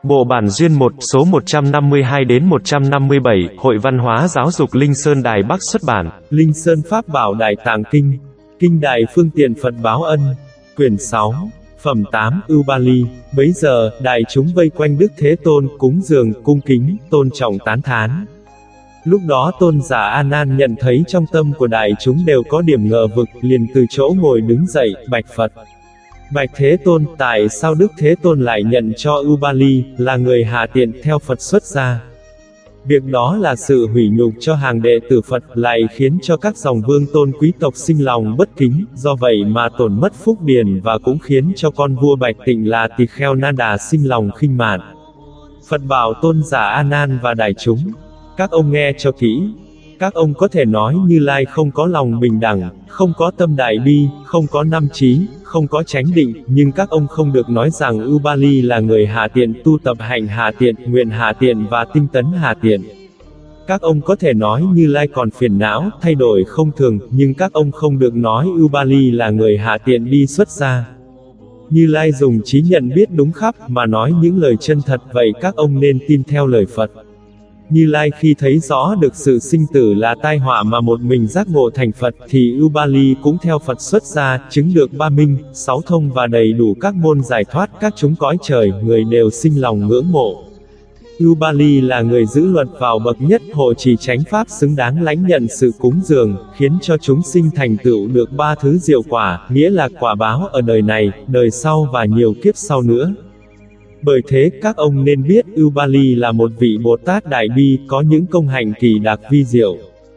Bộ bản duyên 1, số 152 đến 157, Hội Văn hóa Giáo dục Linh Sơn Đài Bắc xuất bản. Linh Sơn Pháp Bảo Đại Tạng Kinh, Kinh Đại Phương Tiện Phật Báo Ân, quyển 6, phẩm 8, Ưu Ba Ly. Bấy giờ, đại chúng vây quanh Đức Thế Tôn, cúng dường, cung kính, tôn trọng tán thán. Lúc đó tôn giả A Nan nhận thấy trong tâm của đại chúng đều có điểm ngờ vực, liền từ chỗ ngồi đứng dậy, bạch Phật. Bạch Thế Tôn, tại sao Đức Thế Tôn lại nhận cho Ưu Ba Ly, là người hạ tiện theo Phật xuất gia? Việc đó là sự hủy nhục cho hàng đệ tử Phật, lại khiến cho các dòng vương tôn quý tộc sinh lòng bất kính, do vậy mà tổn mất phúc điền và cũng khiến cho con vua Bạch Tịnh là Tỳ Kheo Na Đà sinh lòng khinh mạn. Phật bảo tôn giả A Nan và đại chúng, các ông nghe cho kỹ. Các ông có thể nói Như Lai không có lòng bình đẳng, không có tâm đại bi, không có năm trí, không có chánh định, nhưng các ông không được nói rằng Ưu Ba Ly là người hạ tiện, tu tập hạnh hạ tiện, nguyện hạ tiện và tinh tấn hạ tiện. Các ông có thể nói Như Lai còn phiền não, thay đổi không thường, nhưng các ông không được nói Ưu Ba Ly là người hạ tiện đi xuất gia. Như Lai dùng trí nhận biết đúng khắp mà nói những lời chân thật, vậy các ông nên tin theo lời Phật. Như Lai khi thấy rõ được sự sinh tử là tai họa mà một mình giác ngộ thành Phật, thì Ưu Ba Ly cũng theo Phật xuất gia, chứng được 3 minh, 6 thông và đầy đủ các môn giải thoát, các chúng cõi trời, người đều sinh lòng ngưỡng mộ. Ưu Ba Ly là người giữ luật vào bậc nhất, hộ trì chánh pháp, xứng đáng lãnh nhận sự cúng dường, khiến cho chúng sinh thành tựu được 3 thứ diệu quả, nghĩa là quả báo ở đời này, đời sau và nhiều kiếp sau nữa. Bởi thế, các ông nên biết Ưu Ba Ly là một vị Bồ Tát Đại Bi, có những công hạnh kỳ đặc vi diệu.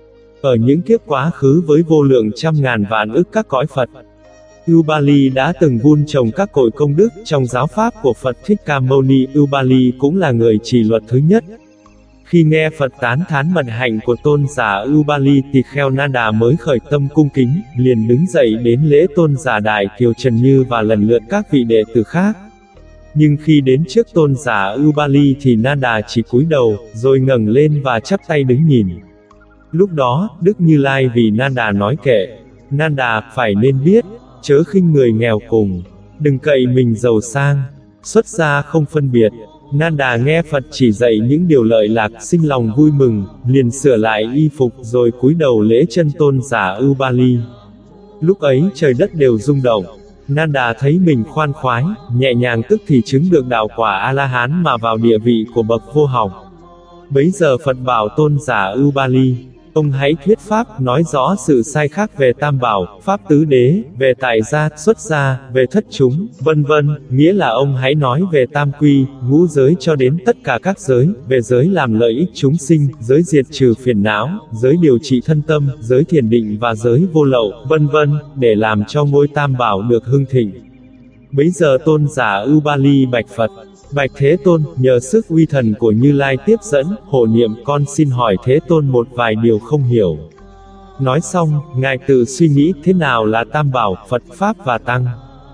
Ở những kiếp quá khứ với vô lượng trăm ngàn vạn ức các cõi Phật, Ưu Ba Ly đã từng vun trồng các cội công đức trong giáo pháp của Phật Thích Ca Mâu Ni. Ưu Ba Ly cũng là người trì luật thứ nhất. Khi nghe Phật tán thán mật hạnh của tôn giả Ưu Ba Ly, Tỳ Kheo Na Đà mới khởi tâm cung kính, liền đứng dậy đến lễ tôn giả Đại Kiều Trần Như và lần lượt các vị đệ tử khác. Nhưng khi đến trước tôn giả Ưu Ba Ly thì Na Đà chỉ cúi đầu, rồi ngẩng lên và chắp tay đứng nhìn. Lúc đó, Đức Như Lai vì Na Đà nói kệ: Na Đà, phải nên biết, chớ khinh người nghèo cùng, đừng cậy mình giàu sang, xuất gia không phân biệt. Na Đà nghe Phật chỉ dạy những điều lợi lạc, sinh lòng vui mừng, liền sửa lại y phục rồi cúi đầu lễ chân tôn giả Ưu Ba Ly. Lúc ấy trời đất đều rung động. Na Đà thấy mình khoan khoái, nhẹ nhàng, tức thì chứng được đạo quả A-la-hán mà vào địa vị của bậc vô học. Bấy giờ Phật bảo tôn giả Ưu Ba Ly: ông hãy thuyết pháp, nói rõ sự sai khác về Tam Bảo, Pháp Tứ Đế, về tại gia, xuất gia, về thất chúng, vân vân, nghĩa là ông hãy nói về Tam Quy, ngũ giới cho đến tất cả các giới, về giới làm lợi ích chúng sinh, giới diệt trừ phiền não, giới điều trị thân tâm, giới thiền định và giới vô lậu, vân vân, để làm cho ngôi Tam Bảo được hưng thịnh. Bấy giờ tôn giả Ưu Ba Ly bạch Phật: Bạch Thế Tôn, nhờ sức uy thần của Như Lai tiếp dẫn, hộ niệm, con xin hỏi Thế Tôn một vài điều không hiểu. Nói xong, Ngài tự suy nghĩ thế nào là Tam Bảo, Phật, Pháp và Tăng.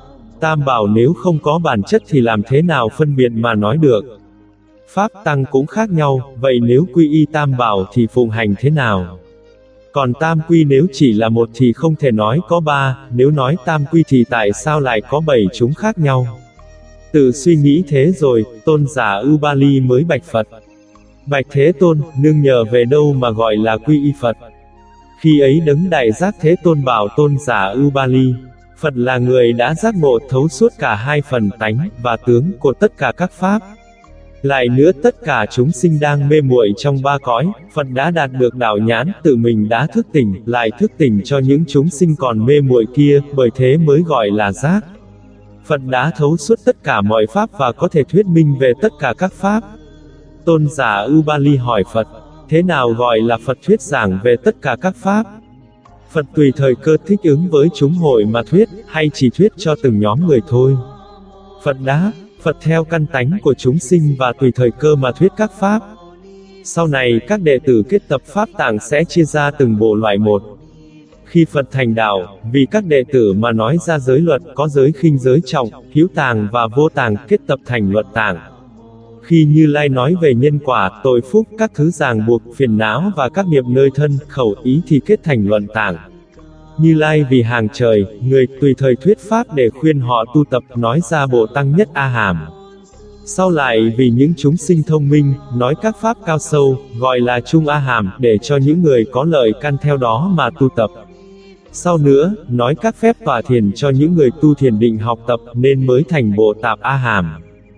Tam Bảo nếu không có bản chất thì làm thế nào phân biệt mà nói được. Pháp, Tăng cũng khác nhau, vậy nếu quy y Tam Bảo thì phụng hành thế nào? Còn Tam Quy nếu chỉ là một thì không thể nói có 3, nếu nói Tam Quy thì tại sao lại có 7 chúng khác nhau? Tự suy nghĩ thế rồi, tôn giả Ưu Ba Ly mới bạch Phật: Bạch Thế Tôn, nương nhờ về đâu mà gọi là quy y Phật? Khi ấy Đấng Đại Giác Thế Tôn bảo tôn giả Ưu Ba Ly: Phật là người đã giác ngộ thấu suốt cả 2 phần tánh và tướng của tất cả các pháp. Lại nữa tất cả chúng sinh đang mê muội trong 3 cõi, Phật đã đạt được đạo nhãn, tự mình đã thức tỉnh, lại thức tỉnh cho những chúng sinh còn mê muội kia, bởi thế mới gọi là giác. Phật đã thấu suốt tất cả mọi pháp và có thể thuyết minh về tất cả các pháp. Tôn giả Ưu Ba Ly hỏi Phật: thế nào gọi là Phật thuyết giảng về tất cả các pháp? Phật tùy thời cơ thích ứng với chúng hội mà thuyết, hay chỉ thuyết cho từng nhóm người thôi? Phật đáp: Phật theo căn tánh của chúng sinh và tùy thời cơ mà thuyết các pháp. Sau này các đệ tử kết tập pháp tạng sẽ chia ra từng bộ loại một. Khi Phật thành đạo, vì các đệ tử mà nói ra giới luật, có giới khinh giới trọng, hữu tàng và vô tàng, kết tập thành luật tạng. Khi Như Lai nói về nhân quả, tội phúc, các thứ ràng buộc, phiền não và các nghiệp nơi thân, khẩu, ý thì kết thành luận tạng. Như Lai vì hàng trời, người, tùy thời thuyết pháp để khuyên họ tu tập, nói ra bộ tăng nhất A Hàm. Sau lại vì những chúng sinh thông minh, nói các pháp cao sâu, gọi là Trung A Hàm, để cho những người có lợi căn theo đó mà tu tập. Sau nữa, nói các phép tọa thiền cho những người tu thiền định học tập, nên mới thành Bộ Tạp A Hàm.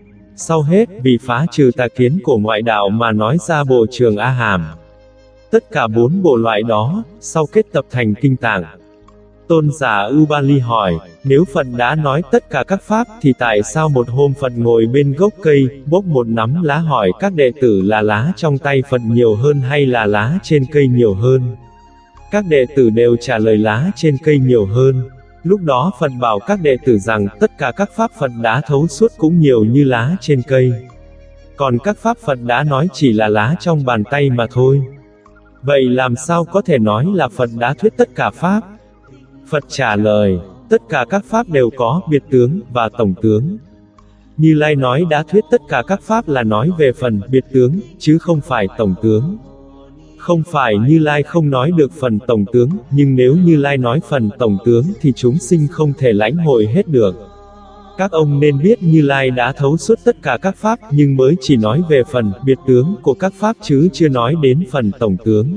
Sau hết, vì phá trừ tà kiến của ngoại đạo mà nói ra Bộ Trường A Hàm. Tất cả 4 bộ loại đó, sau kết tập thành kinh tạng. Tôn giả Ubali hỏi, nếu Phật đã nói tất cả các pháp thì tại sao một hôm Phật ngồi bên gốc cây, bốc một nắm lá hỏi các đệ tử là lá trong tay Phật nhiều hơn hay là lá trên cây nhiều hơn? Các đệ tử đều trả lời lá trên cây nhiều hơn. Lúc đó Phật bảo các đệ tử rằng tất cả các pháp Phật đã thấu suốt cũng nhiều như lá trên cây. Còn các pháp Phật đã nói chỉ là lá trong bàn tay mà thôi. Vậy làm sao có thể nói là Phật đã thuyết tất cả pháp? Phật trả lời, tất cả các pháp đều có biệt tướng và tổng tướng. Như Lai nói đã thuyết tất cả các pháp là nói về phần biệt tướng, chứ không phải tổng tướng. Không phải Như Lai không nói được phần tổng tướng, nhưng nếu Như Lai nói phần tổng tướng thì chúng sinh không thể lãnh hội hết được. Các ông nên biết Như Lai đã thấu suốt tất cả các pháp, nhưng mới chỉ nói về phần biệt tướng của các pháp chứ chưa nói đến phần tổng tướng.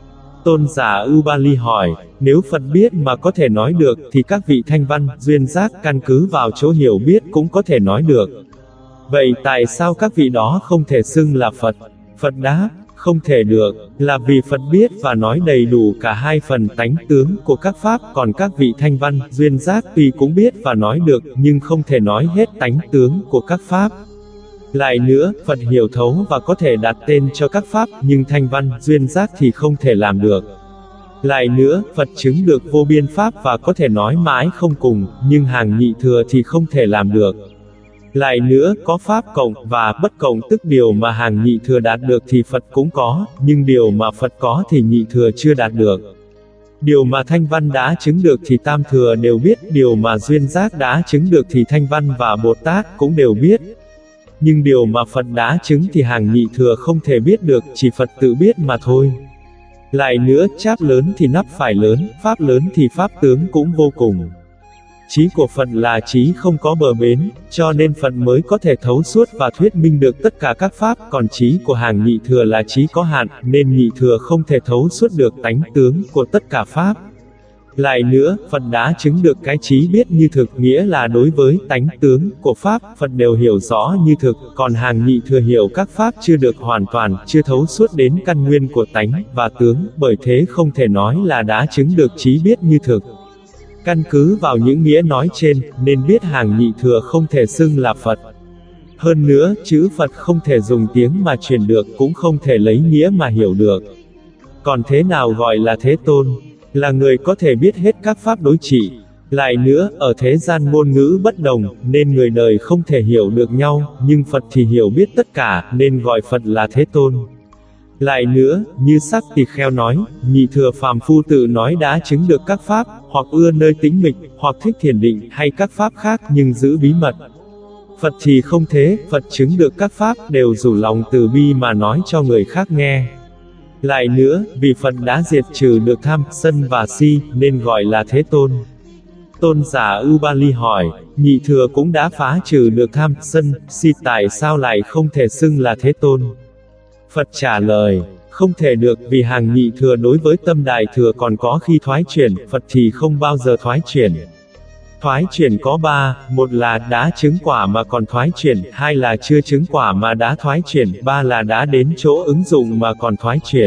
Tôn giả Ubali hỏi, nếu Phật biết mà có thể nói được, thì các vị thanh văn, duyên giác căn cứ vào chỗ hiểu biết cũng có thể nói được. Vậy tại sao các vị đó không thể xưng là Phật? Phật đáp, không thể được, là vì Phật biết và nói đầy đủ cả hai phần tánh tướng của các pháp, còn các vị thanh văn, duyên giác tuy cũng biết và nói được, nhưng không thể nói hết tánh tướng của các pháp. Lại nữa, Phật hiểu thấu và có thể đặt tên cho các pháp, nhưng thanh văn, duyên giác thì không thể làm được. Lại nữa, Phật chứng được vô biên pháp và có thể nói mãi không cùng, nhưng hàng nhị thừa thì không thể làm được. Lại nữa, có pháp cộng và bất cộng, tức điều mà hàng nhị thừa đạt được thì Phật cũng có, nhưng điều mà Phật có thì nhị thừa chưa đạt được. Điều mà thanh văn đã chứng được thì tam thừa đều biết, điều mà duyên giác đã chứng được thì thanh văn và Bồ Tát cũng đều biết. Nhưng điều mà Phật đã chứng thì hàng nhị thừa không thể biết được, chỉ Phật tự biết mà thôi. Lại nữa, cháp lớn thì nắp phải lớn, pháp lớn thì pháp tướng cũng vô cùng. Trí của Phật là trí không có bờ bến, cho nên Phật mới có thể thấu suốt và thuyết minh được tất cả các pháp, còn trí của hàng nhị thừa là trí có hạn, nên nhị thừa không thể thấu suốt được tánh tướng của tất cả pháp. Lại nữa, Phật đã chứng được cái trí biết như thực, nghĩa là đối với tánh tướng của pháp, Phật đều hiểu rõ như thực, còn hàng nhị thừa hiểu các pháp chưa được hoàn toàn, chưa thấu suốt đến căn nguyên của tánh và tướng, bởi thế không thể nói là đã chứng được trí biết như thực. Căn cứ vào những nghĩa nói trên, nên biết hàng nhị thừa không thể xưng là Phật. Hơn nữa, chữ Phật không thể dùng tiếng mà truyền được, cũng không thể lấy nghĩa mà hiểu được. Còn thế nào gọi là Thế Tôn? Là người có thể biết hết các pháp đối trị. Lại nữa, ở thế gian ngôn ngữ bất đồng, nên người đời không thể hiểu được nhau, nhưng Phật thì hiểu biết tất cả, nên gọi Phật là Thế Tôn. Lại nữa, như Sắc Tỳ Kheo nói, nhị thừa phàm phu tự nói đã chứng được các pháp, hoặc ưa nơi tĩnh mịch, hoặc thích thiền định, hay các pháp khác nhưng giữ bí mật. Phật thì không thế, Phật chứng được các pháp, đều rủ lòng từ bi mà nói cho người khác nghe. Lại nữa, vì Phật đã diệt trừ được tham, sân và si, nên gọi là Thế Tôn. Tôn giả Ubali hỏi, nhị thừa cũng đã phá trừ được tham, sân, si, tại sao lại không thể xưng là Thế Tôn? Phật trả lời, không thể được, vì hàng nhị thừa đối với tâm đại thừa còn có khi thoái chuyển, Phật thì không bao giờ thoái chuyển. Thoái chuyển có 3, một là đã chứng quả mà còn thoái chuyển, 2 là chưa chứng quả mà đã thoái chuyển, 3 là đã đến chỗ ứng dụng mà còn thoái chuyển.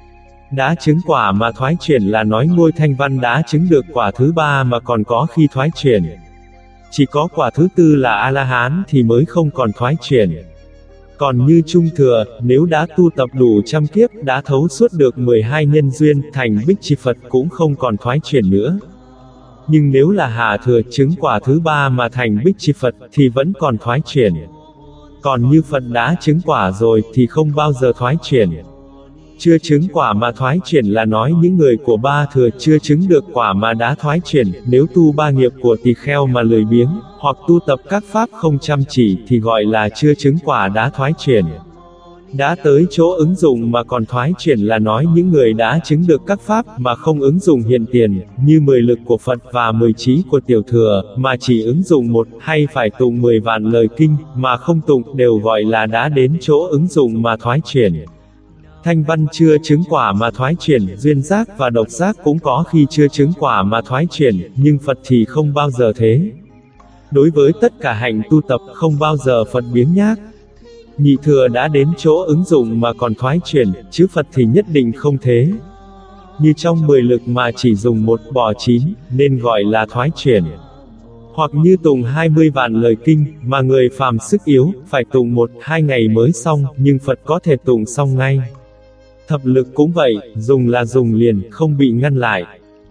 Đã chứng quả mà thoái chuyển là nói ngôi thanh văn đã chứng được quả thứ 3 mà còn có khi thoái chuyển. Chỉ có quả thứ 4 là A-la-hán thì mới không còn thoái chuyển. Còn như trung thừa, nếu đã tu tập đủ trăm kiếp, đã thấu suốt được 12 nhân duyên, thành Bích Chi Phật cũng không còn thoái chuyển nữa. Nhưng nếu là hạ thừa chứng quả thứ 3 mà thành Bích Chi Phật, thì vẫn còn thoái chuyển. Còn như Phật đã chứng quả rồi, thì không bao giờ thoái chuyển. Chưa chứng quả mà thoái chuyển là nói những người của 3 thừa chưa chứng được quả mà đã thoái chuyển, nếu tu 3 nghiệp của tỳ kheo mà lười biếng, hoặc tu tập các pháp không chăm chỉ thì gọi là chưa chứng quả đã thoái chuyển. Đã tới chỗ ứng dụng mà còn thoái chuyển là nói những người đã chứng được các pháp mà không ứng dụng hiện tiền, như 10 lực của Phật và 10 trí của tiểu thừa, mà chỉ ứng dụng một, hay phải tụng 10 vạn lời kinh, mà không tụng, đều gọi là đã đến chỗ ứng dụng mà thoái chuyển. Thanh văn chưa chứng quả mà thoái chuyển, duyên giác và độc giác cũng có khi chưa chứng quả mà thoái chuyển, nhưng Phật thì không bao giờ thế. Đối với tất cả hạnh tu tập, không bao giờ Phật biếng nhác. Nhị thừa đã đến chỗ ứng dụng mà còn thoái chuyển, chứ Phật thì nhất định không thế. Như trong 10 lực mà chỉ dùng một, bỏ 9, nên gọi là thoái chuyển. Hoặc như tụng 20 vạn lời kinh, mà người phàm sức yếu, phải tụng 1-2 ngày mới xong, nhưng Phật có thể tụng xong ngay. Thập lực cũng vậy, dùng là dùng liền, không bị ngăn lại.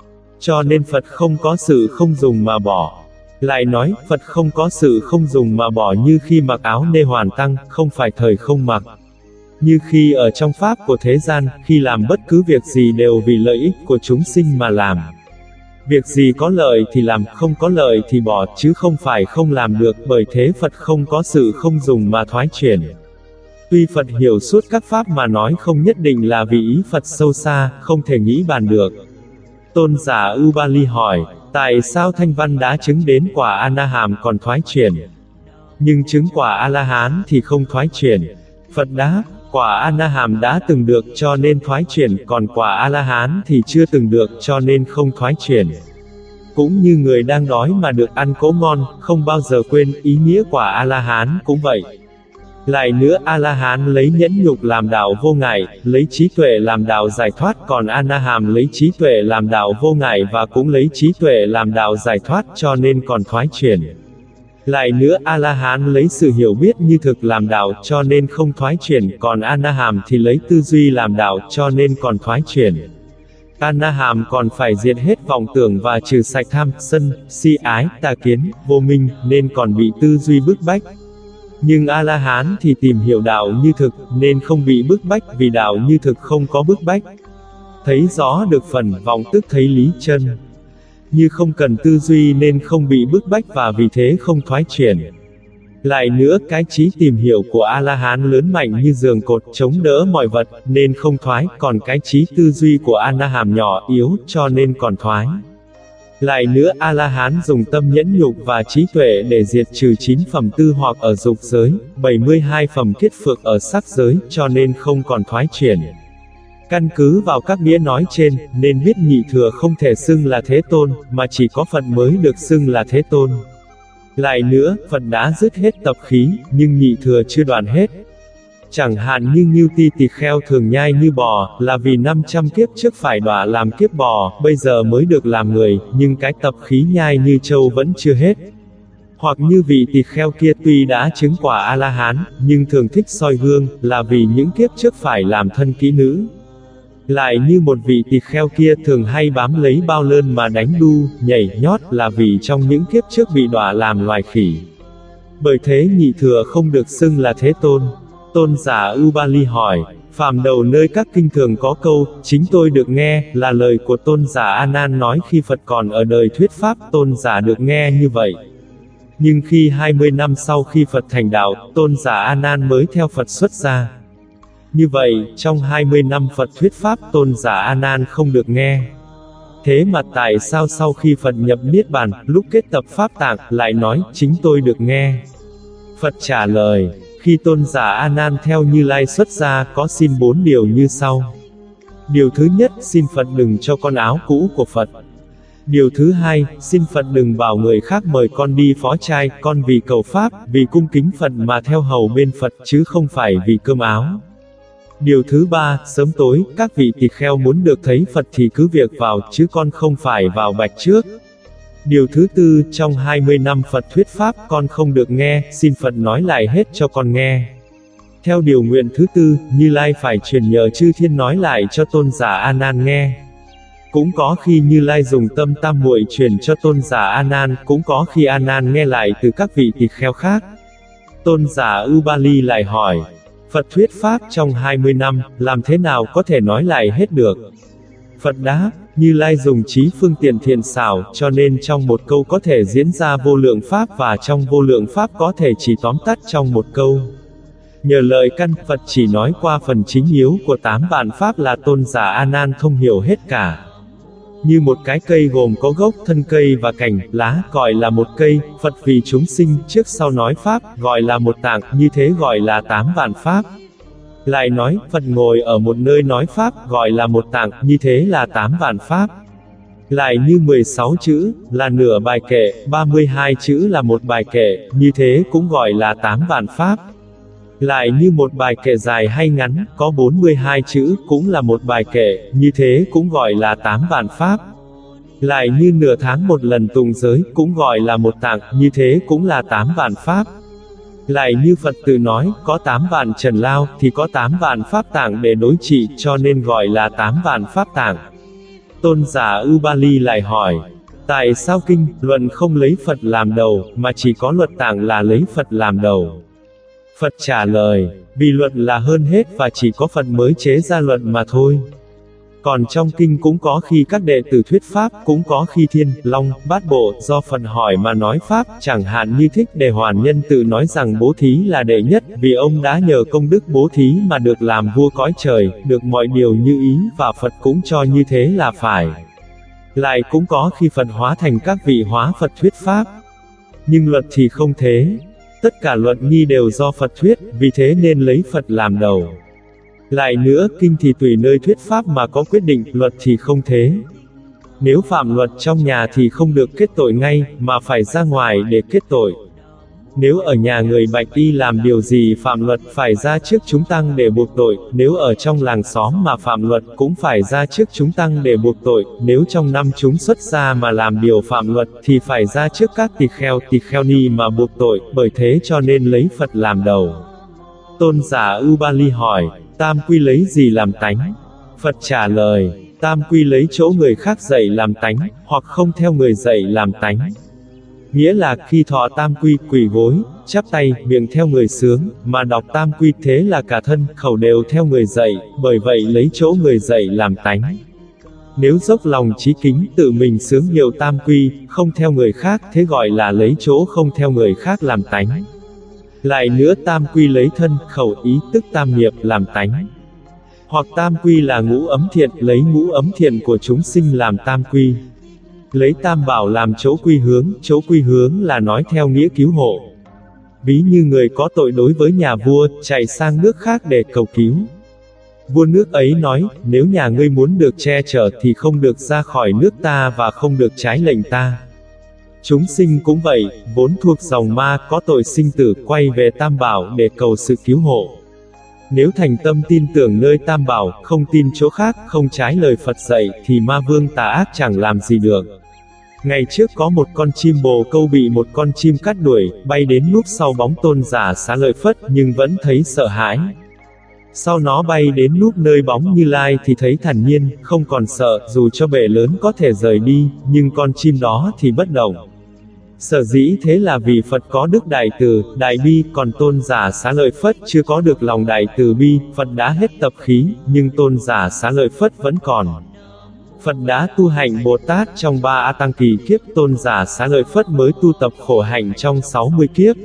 Cho nên Phật không có sự không dùng mà bỏ. Lại nói, Phật không có sự không dùng mà bỏ như khi mặc áo nê hoàn tăng, không phải thời không mặc. Như khi ở trong pháp của thế gian, khi làm bất cứ việc gì đều vì lợi ích của chúng sinh mà làm. Việc gì có lợi thì làm, không có lợi thì bỏ, chứ không phải không làm được, bởi thế Phật không có sự không dùng mà thoái chuyển. Tuy Phật hiểu suốt các pháp mà nói không nhất định là vì ý Phật sâu xa, không thể nghĩ bàn được. Tôn giả Ubali hỏi, tại sao Thanh Văn đã chứng đến quả A-na-hàm còn thoái chuyển, nhưng chứng quả A-la-hán thì không thoái chuyển? Phật đáp, quả A-na-hàm đã từng được cho nên thoái chuyển, còn quả A-la-hán thì chưa từng được cho nên không thoái chuyển. Cũng như người đang đói mà được ăn cỗ ngon, không bao giờ quên, ý nghĩa quả A-la-hán cũng vậy. Lại nữa, A-la-hán lấy nhẫn nhục làm đạo vô ngại, lấy trí tuệ làm đạo giải thoát, còn A-na-hàm lấy trí tuệ làm đạo vô ngại và cũng lấy trí tuệ làm đạo giải thoát, cho nên còn thoái chuyển. Lại nữa, A-la-hán lấy sự hiểu biết như thực làm đạo, cho nên không thoái chuyển, còn A-na-hàm thì lấy tư duy làm đạo, cho nên còn thoái chuyển. A-na-hàm còn phải diệt hết vọng tưởng và trừ sạch tham, sân, si ái, tà kiến, vô minh, nên còn bị tư duy bức bách. Nhưng A-la-hán thì tìm hiểu đạo như thực, nên không bị bức bách, vì đạo như thực không có bức bách. Thấy rõ được phần vọng tức thấy lý chân. Như không cần tư duy nên không bị bức bách và vì thế không thoái chuyển. Lại nữa, cái trí tìm hiểu của A-la-hán lớn mạnh như giường cột chống đỡ mọi vật, nên không thoái, còn cái trí tư duy của A-na-hàm nhỏ, yếu, cho nên còn thoái. Lại nữa, A-la-hán dùng tâm nhẫn nhục và trí tuệ để diệt trừ 9 phẩm tư hoặc ở dục giới, 72 phẩm kiết phược ở sắc giới, cho nên không còn thoái chuyển. Căn cứ vào các nghĩa nói trên, nên biết nhị thừa không thể xưng là Thế Tôn, mà chỉ có Phật mới được xưng là Thế Tôn. Lại nữa, Phật đã dứt hết tập khí, nhưng nhị thừa chưa đoạn hết. Chẳng hạn như Ngưu Ti Tỳ Kheo thường nhai như bò, là vì 500 kiếp trước phải đọa làm kiếp bò, bây giờ mới được làm người, nhưng cái tập khí nhai như trâu vẫn chưa hết. Hoặc như vị tỳ kheo kia tuy đã chứng quả A-la-hán, nhưng thường thích soi gương, là vì những kiếp trước phải làm thân kỹ nữ. Lại như một vị tỳ kheo kia thường hay bám lấy bao lơn mà đánh đu, nhảy, nhót, là vì trong những kiếp trước bị đọa làm loài khỉ. Bởi thế nhị thừa không được xưng là Thế Tôn. Tôn giả Ubali hỏi, phàm đầu nơi các kinh thường có câu, chính tôi được nghe, là lời của tôn giả A Nan nói khi Phật còn ở đời thuyết pháp, tôn giả được nghe như vậy. Nhưng khi 20 năm sau khi Phật thành đạo, tôn giả A Nan mới theo Phật xuất gia. Như vậy, trong 20 năm Phật thuyết pháp, tôn giả A Nan không được nghe. Thế mà tại sao sau khi Phật nhập Niết Bàn, lúc kết tập pháp tạng, lại nói, chính tôi được nghe? Phật trả lời, khi tôn giả A Nan theo Như Lai xuất gia, có xin 4 điều như sau. Điều thứ nhất, xin Phật đừng cho con áo cũ của Phật. Điều thứ hai, xin Phật đừng bảo người khác mời con đi phó trai, con vì cầu pháp, vì cung kính Phật mà theo hầu bên Phật, chứ không phải vì cơm áo. Điều thứ ba, sớm tối, các vị tỳ kheo muốn được thấy Phật thì cứ việc vào, chứ con không phải vào bạch trước. Điều thứ tư, trong 20 năm Phật thuyết pháp, con không được nghe, xin Phật nói lại hết cho con nghe. Theo điều nguyện thứ tư, Như Lai phải truyền nhờ chư thiên nói lại cho tôn giả A Nan nghe. Cũng có khi Như Lai dùng tâm tam muội truyền cho tôn giả A Nan, cũng có khi A Nan nghe lại từ các vị tỳ kheo khác. Tôn giả Ubali lại hỏi, Phật thuyết pháp trong 20 năm, làm thế nào có thể nói lại hết được? Phật đáp, Như Lai dùng trí phương tiện thiện xảo, cho nên trong một câu có thể diễn ra vô lượng pháp và trong vô lượng pháp có thể chỉ tóm tắt trong một câu. Nhờ lời căn, Phật chỉ nói qua phần chính yếu của 8 vạn pháp là tôn giả A Nan thông hiểu hết cả. Như một cái cây gồm có gốc, thân cây và cành, lá, gọi là một cây, Phật vì chúng sinh, trước sau nói pháp, gọi là một tạng, như thế gọi là 8 vạn pháp. Lại nói, Phật ngồi ở một nơi nói pháp, gọi là một tạng, như thế là 8 vạn pháp. Lại như 16 chữ, là nửa bài kệ, 32 chữ là một bài kệ, như thế cũng gọi là 8 vạn pháp. Lại như một bài kệ dài hay ngắn, có 42 chữ, cũng là một bài kệ, như thế cũng gọi là 8 vạn pháp. Lại như nửa tháng một lần tụng giới, cũng gọi là một tạng, như thế cũng là 8 vạn pháp. Lại như Phật tự nói, có 8 vạn trần lao, thì có 8 vạn pháp tạng để đối trị, cho nên gọi là 8 vạn pháp tạng. Tôn giả Ubali lại hỏi, tại sao kinh, luận không lấy Phật làm đầu, mà chỉ có luật tạng là lấy Phật làm đầu? Phật trả lời, vì luận là hơn hết và chỉ có Phật mới chế ra luận mà thôi. Còn trong kinh cũng có khi các đệ tử thuyết pháp, cũng có khi thiên, long, bát bộ, do Phật hỏi mà nói pháp, chẳng hạn như Thích Đề Hoàn Nhân tự nói rằng bố thí là đệ nhất, vì ông đã nhờ công đức bố thí mà được làm vua cõi trời, được mọi điều như ý, và Phật cũng cho như thế là phải. Lại cũng có khi Phật hóa thành các vị hóa Phật thuyết pháp. Nhưng luật thì không thế. Tất cả luận nghi đều do Phật thuyết, vì thế nên lấy Phật làm đầu. Lại nữa, kinh thì tùy nơi thuyết pháp mà có quyết định, luật thì không thế. Nếu phạm luật trong nhà thì không được kết tội ngay, mà phải ra ngoài để kết tội. Nếu ở nhà người bạch y làm điều gì phạm luật, phải ra trước chúng tăng để buộc tội. Nếu ở trong làng xóm mà phạm luật, cũng phải ra trước chúng tăng để buộc tội. Nếu trong năm chúng xuất gia mà làm điều phạm luật, thì phải ra trước các tỳ kheo ni mà buộc tội. Bởi thế cho nên lấy Phật làm đầu. Tôn giả Ubali hỏi, tam quy lấy gì làm tánh? Phật trả lời, tam quy lấy chỗ người khác dạy làm tánh, hoặc không theo người dạy làm tánh. Nghĩa là khi thọ tam quy, quỳ gối, chắp tay, miệng theo người sướng, mà đọc tam quy thế là cả thân, khẩu đều theo người dạy, bởi vậy lấy chỗ người dạy làm tánh. Nếu dốc lòng chí kính, tự mình sướng hiệu tam quy, không theo người khác, thế gọi là lấy chỗ không theo người khác làm tánh. Lại nữa tam quy lấy thân, khẩu, ý, tức tam nghiệp làm tánh. Hoặc tam quy là ngũ ấm thiện, lấy ngũ ấm thiện của chúng sinh làm tam quy. Lấy tam bảo làm chỗ quy hướng là nói theo nghĩa cứu hộ. Ví như người có tội đối với nhà vua, chạy sang nước khác để cầu cứu. Vua nước ấy nói, nếu nhà ngươi muốn được che chở thì không được ra khỏi nước ta và không được trái lệnh ta. Chúng sinh cũng vậy, vốn thuộc dòng ma, có tội sinh tử, quay về tam bảo để cầu sự cứu hộ. Nếu thành tâm tin tưởng nơi tam bảo, không tin chỗ khác, không trái lời Phật dạy, thì ma vương tà ác chẳng làm gì được. Ngày trước có một con chim bồ câu bị một con chim cắt đuổi, bay đến núp sau bóng tôn giả Xá Lợi Phất, nhưng vẫn thấy sợ hãi. Sau nó bay đến núp nơi bóng Như Lai thì thấy thản nhiên, không còn sợ, dù cho bể lớn có thể rời đi, nhưng con chim đó thì bất động. Sở dĩ thế là vì Phật có đức đại từ, đại bi, còn tôn giả Xá Lợi Phất chưa có được lòng đại từ bi, Phật đã hết tập khí, nhưng tôn giả Xá Lợi Phất vẫn còn. Phật đã tu hạnh Bồ Tát trong 3 A Tăng kỳ kiếp, tôn giả Xá Lợi Phất mới tu tập khổ hạnh trong 60 kiếp.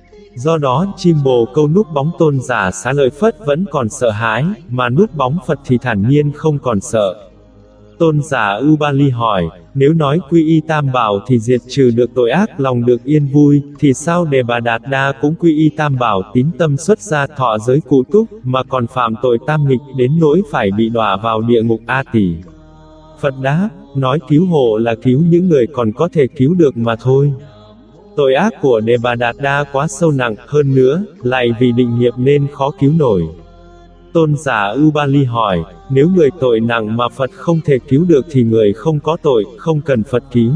Do đó, chim bồ câu núp bóng tôn giả Xá Lợi Phất vẫn còn sợ hãi, mà núp bóng Phật thì thản nhiên không còn sợ. Tôn giả Ubali hỏi, nếu nói quy y tam bảo thì diệt trừ được tội ác, lòng được yên vui, thì sao Đề Bà Đạt Đa cũng quy y tam bảo, tín tâm xuất gia, thọ giới cụ túc, mà còn phạm tội tam nghịch đến nỗi phải bị đọa vào địa ngục A Tỳ? Phật đáp, nói cứu hộ là cứu những người còn có thể cứu được mà thôi. Tội ác của Đề Bà Đạt Đa quá sâu nặng, hơn nữa, lại vì định nghiệp nên khó cứu nổi. Tôn giả Ubali hỏi, nếu người tội nặng mà Phật không thể cứu được thì người không có tội, không cần Phật cứu.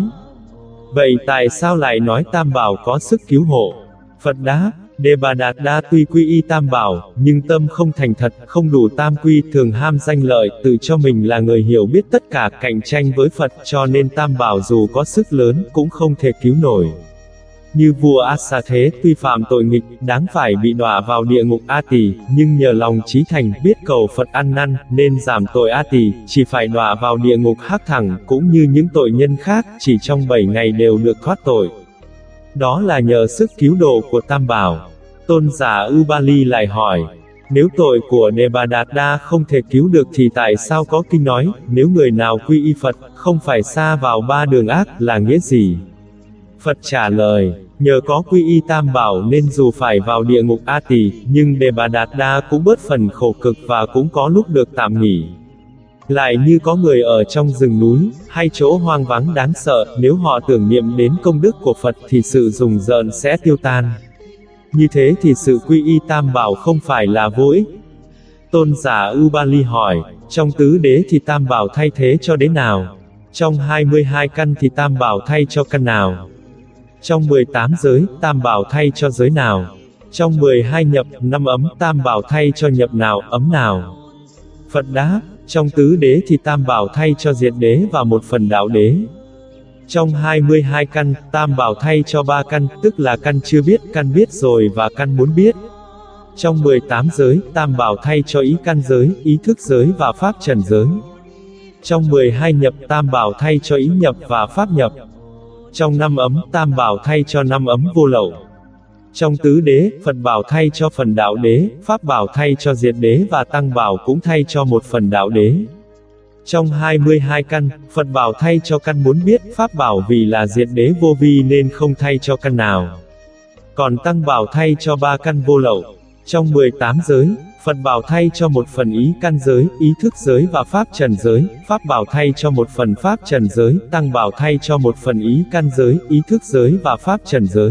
Vậy tại sao lại nói tam bảo có sức cứu hộ? Phật đáp, Đề Bà Đạt Đa tuy quy y tam bảo, nhưng tâm không thành thật, không đủ tam quy, thường ham danh lợi, tự cho mình là người hiểu biết tất cả, cạnh tranh với Phật, cho nên tam bảo dù có sức lớn, cũng không thể cứu nổi. Như vua Asa Thế, tuy phạm tội nghịch, đáng phải bị đọa vào địa ngục A Tỳ, nhưng nhờ lòng chí thành, biết cầu Phật ăn năn, nên giảm tội A Tỳ, chỉ phải đọa vào địa ngục Hắc Thẳng, cũng như những tội nhân khác, chỉ trong 7 ngày đều được thoát tội. Đó là nhờ sức cứu độ của tam bảo. Tôn giả Ubali lại hỏi, nếu tội của Devadatta không thể cứu được thì tại sao có kinh nói, nếu người nào quy y Phật, không phải sa vào ba đường ác, là nghĩa gì? Phật trả lời, nhờ có quy y Tam Bảo nên dù phải vào địa ngục A Tỳ, nhưng Devadatta cũng bớt phần khổ cực và cũng có lúc được tạm nghỉ. Lại như có người ở trong rừng núi, hay chỗ hoang vắng đáng sợ, nếu họ tưởng niệm đến công đức của Phật thì sự rùng rợn sẽ tiêu tan. Như thế thì sự quy y Tam Bảo không phải là vô ích. Tôn giả Ubali hỏi, trong tứ đế thì Tam Bảo thay thế cho đế nào? Trong 22 căn thì Tam Bảo thay cho căn nào? Trong 18 giới, Tam Bảo thay cho giới nào? Trong 12 nhập, 5 ấm, Tam Bảo thay cho nhập nào, ấm nào? Phật đáp, trong tứ đế thì Tam Bảo thay cho diệt đế và một phần đạo đế. Trong 22 căn, Tam Bảo thay cho 3 căn, tức là căn chưa biết, căn biết rồi và căn muốn biết. Trong 18 giới, Tam Bảo thay cho ý căn giới, ý thức giới và pháp trần giới. Trong 12 nhập, Tam Bảo thay cho ý nhập và pháp nhập. Trong 5 ấm, Tam Bảo thay cho 5 ấm vô lậu. Trong tứ đế, Phật Bảo thay cho phần đạo đế, Pháp Bảo thay cho diệt đế và Tăng Bảo cũng thay cho một phần đạo đế. Trong 22 căn, Phật Bảo thay cho căn muốn biết, Pháp Bảo vì là diệt đế vô vi nên không thay cho căn nào. Còn Tăng Bảo thay cho 3 căn vô lậu. Trong 18 giới, Phật Bảo thay cho một phần ý căn giới, ý thức giới và pháp trần giới, Pháp Bảo thay cho một phần pháp trần giới, Tăng Bảo thay cho một phần ý căn giới, ý thức giới và pháp trần giới.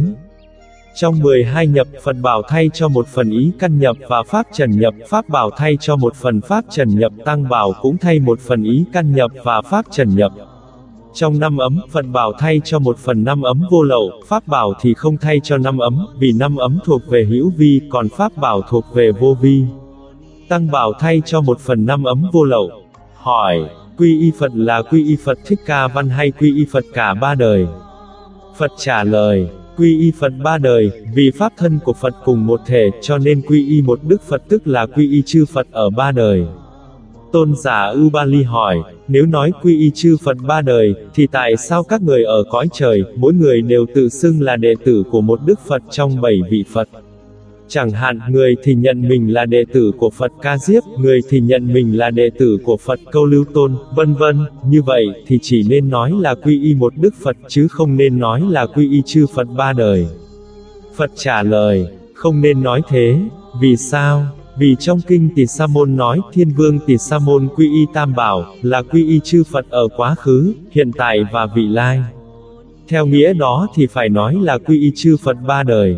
Trong 12 nhập, Phật Bảo thay cho một phần ý căn nhập và pháp trần nhập, Pháp Bảo thay cho một phần pháp trần nhập, Tăng Bảo cũng thay một phần ý căn nhập và pháp trần nhập. Trong 5 ấm, Phật Bảo thay cho một phần 5 ấm vô lậu, Pháp Bảo thì không thay cho 5 ấm, vì 5 ấm thuộc về hữu vi, còn Pháp Bảo thuộc về vô vi. Tăng Bảo thay cho một phần 5 ấm vô lậu. Hỏi, quy y Phật là quy y Phật Thích Ca Văn hay quy y Phật cả ba đời? Phật trả lời, quy y Phật ba đời, vì pháp thân của Phật cùng một thể, cho nên quy y một đức Phật tức là quy y chư Phật ở ba đời. Tôn giả Ubali hỏi, nếu nói quy y chư Phật ba đời, thì tại sao các người ở cõi trời, mỗi người đều tự xưng là đệ tử của một đức Phật trong 7 vị Phật? Chẳng hạn, người thì nhận mình là đệ tử của Phật Ca Diếp, người thì nhận mình là đệ tử của Phật Câu Lưu Tôn, vân vân. Như vậy, thì chỉ nên nói là quy y một đức Phật, chứ không nên nói là quy y chư Phật ba đời. Phật trả lời, không nên nói thế. Vì sao? Vì trong kinh Tỳ Sa Môn nói, Thiên Vương Tỳ Sa Môn quy y Tam Bảo, là quy y chư Phật ở quá khứ, hiện tại và vị lai. Theo nghĩa đó thì phải nói là quy y chư Phật ba đời.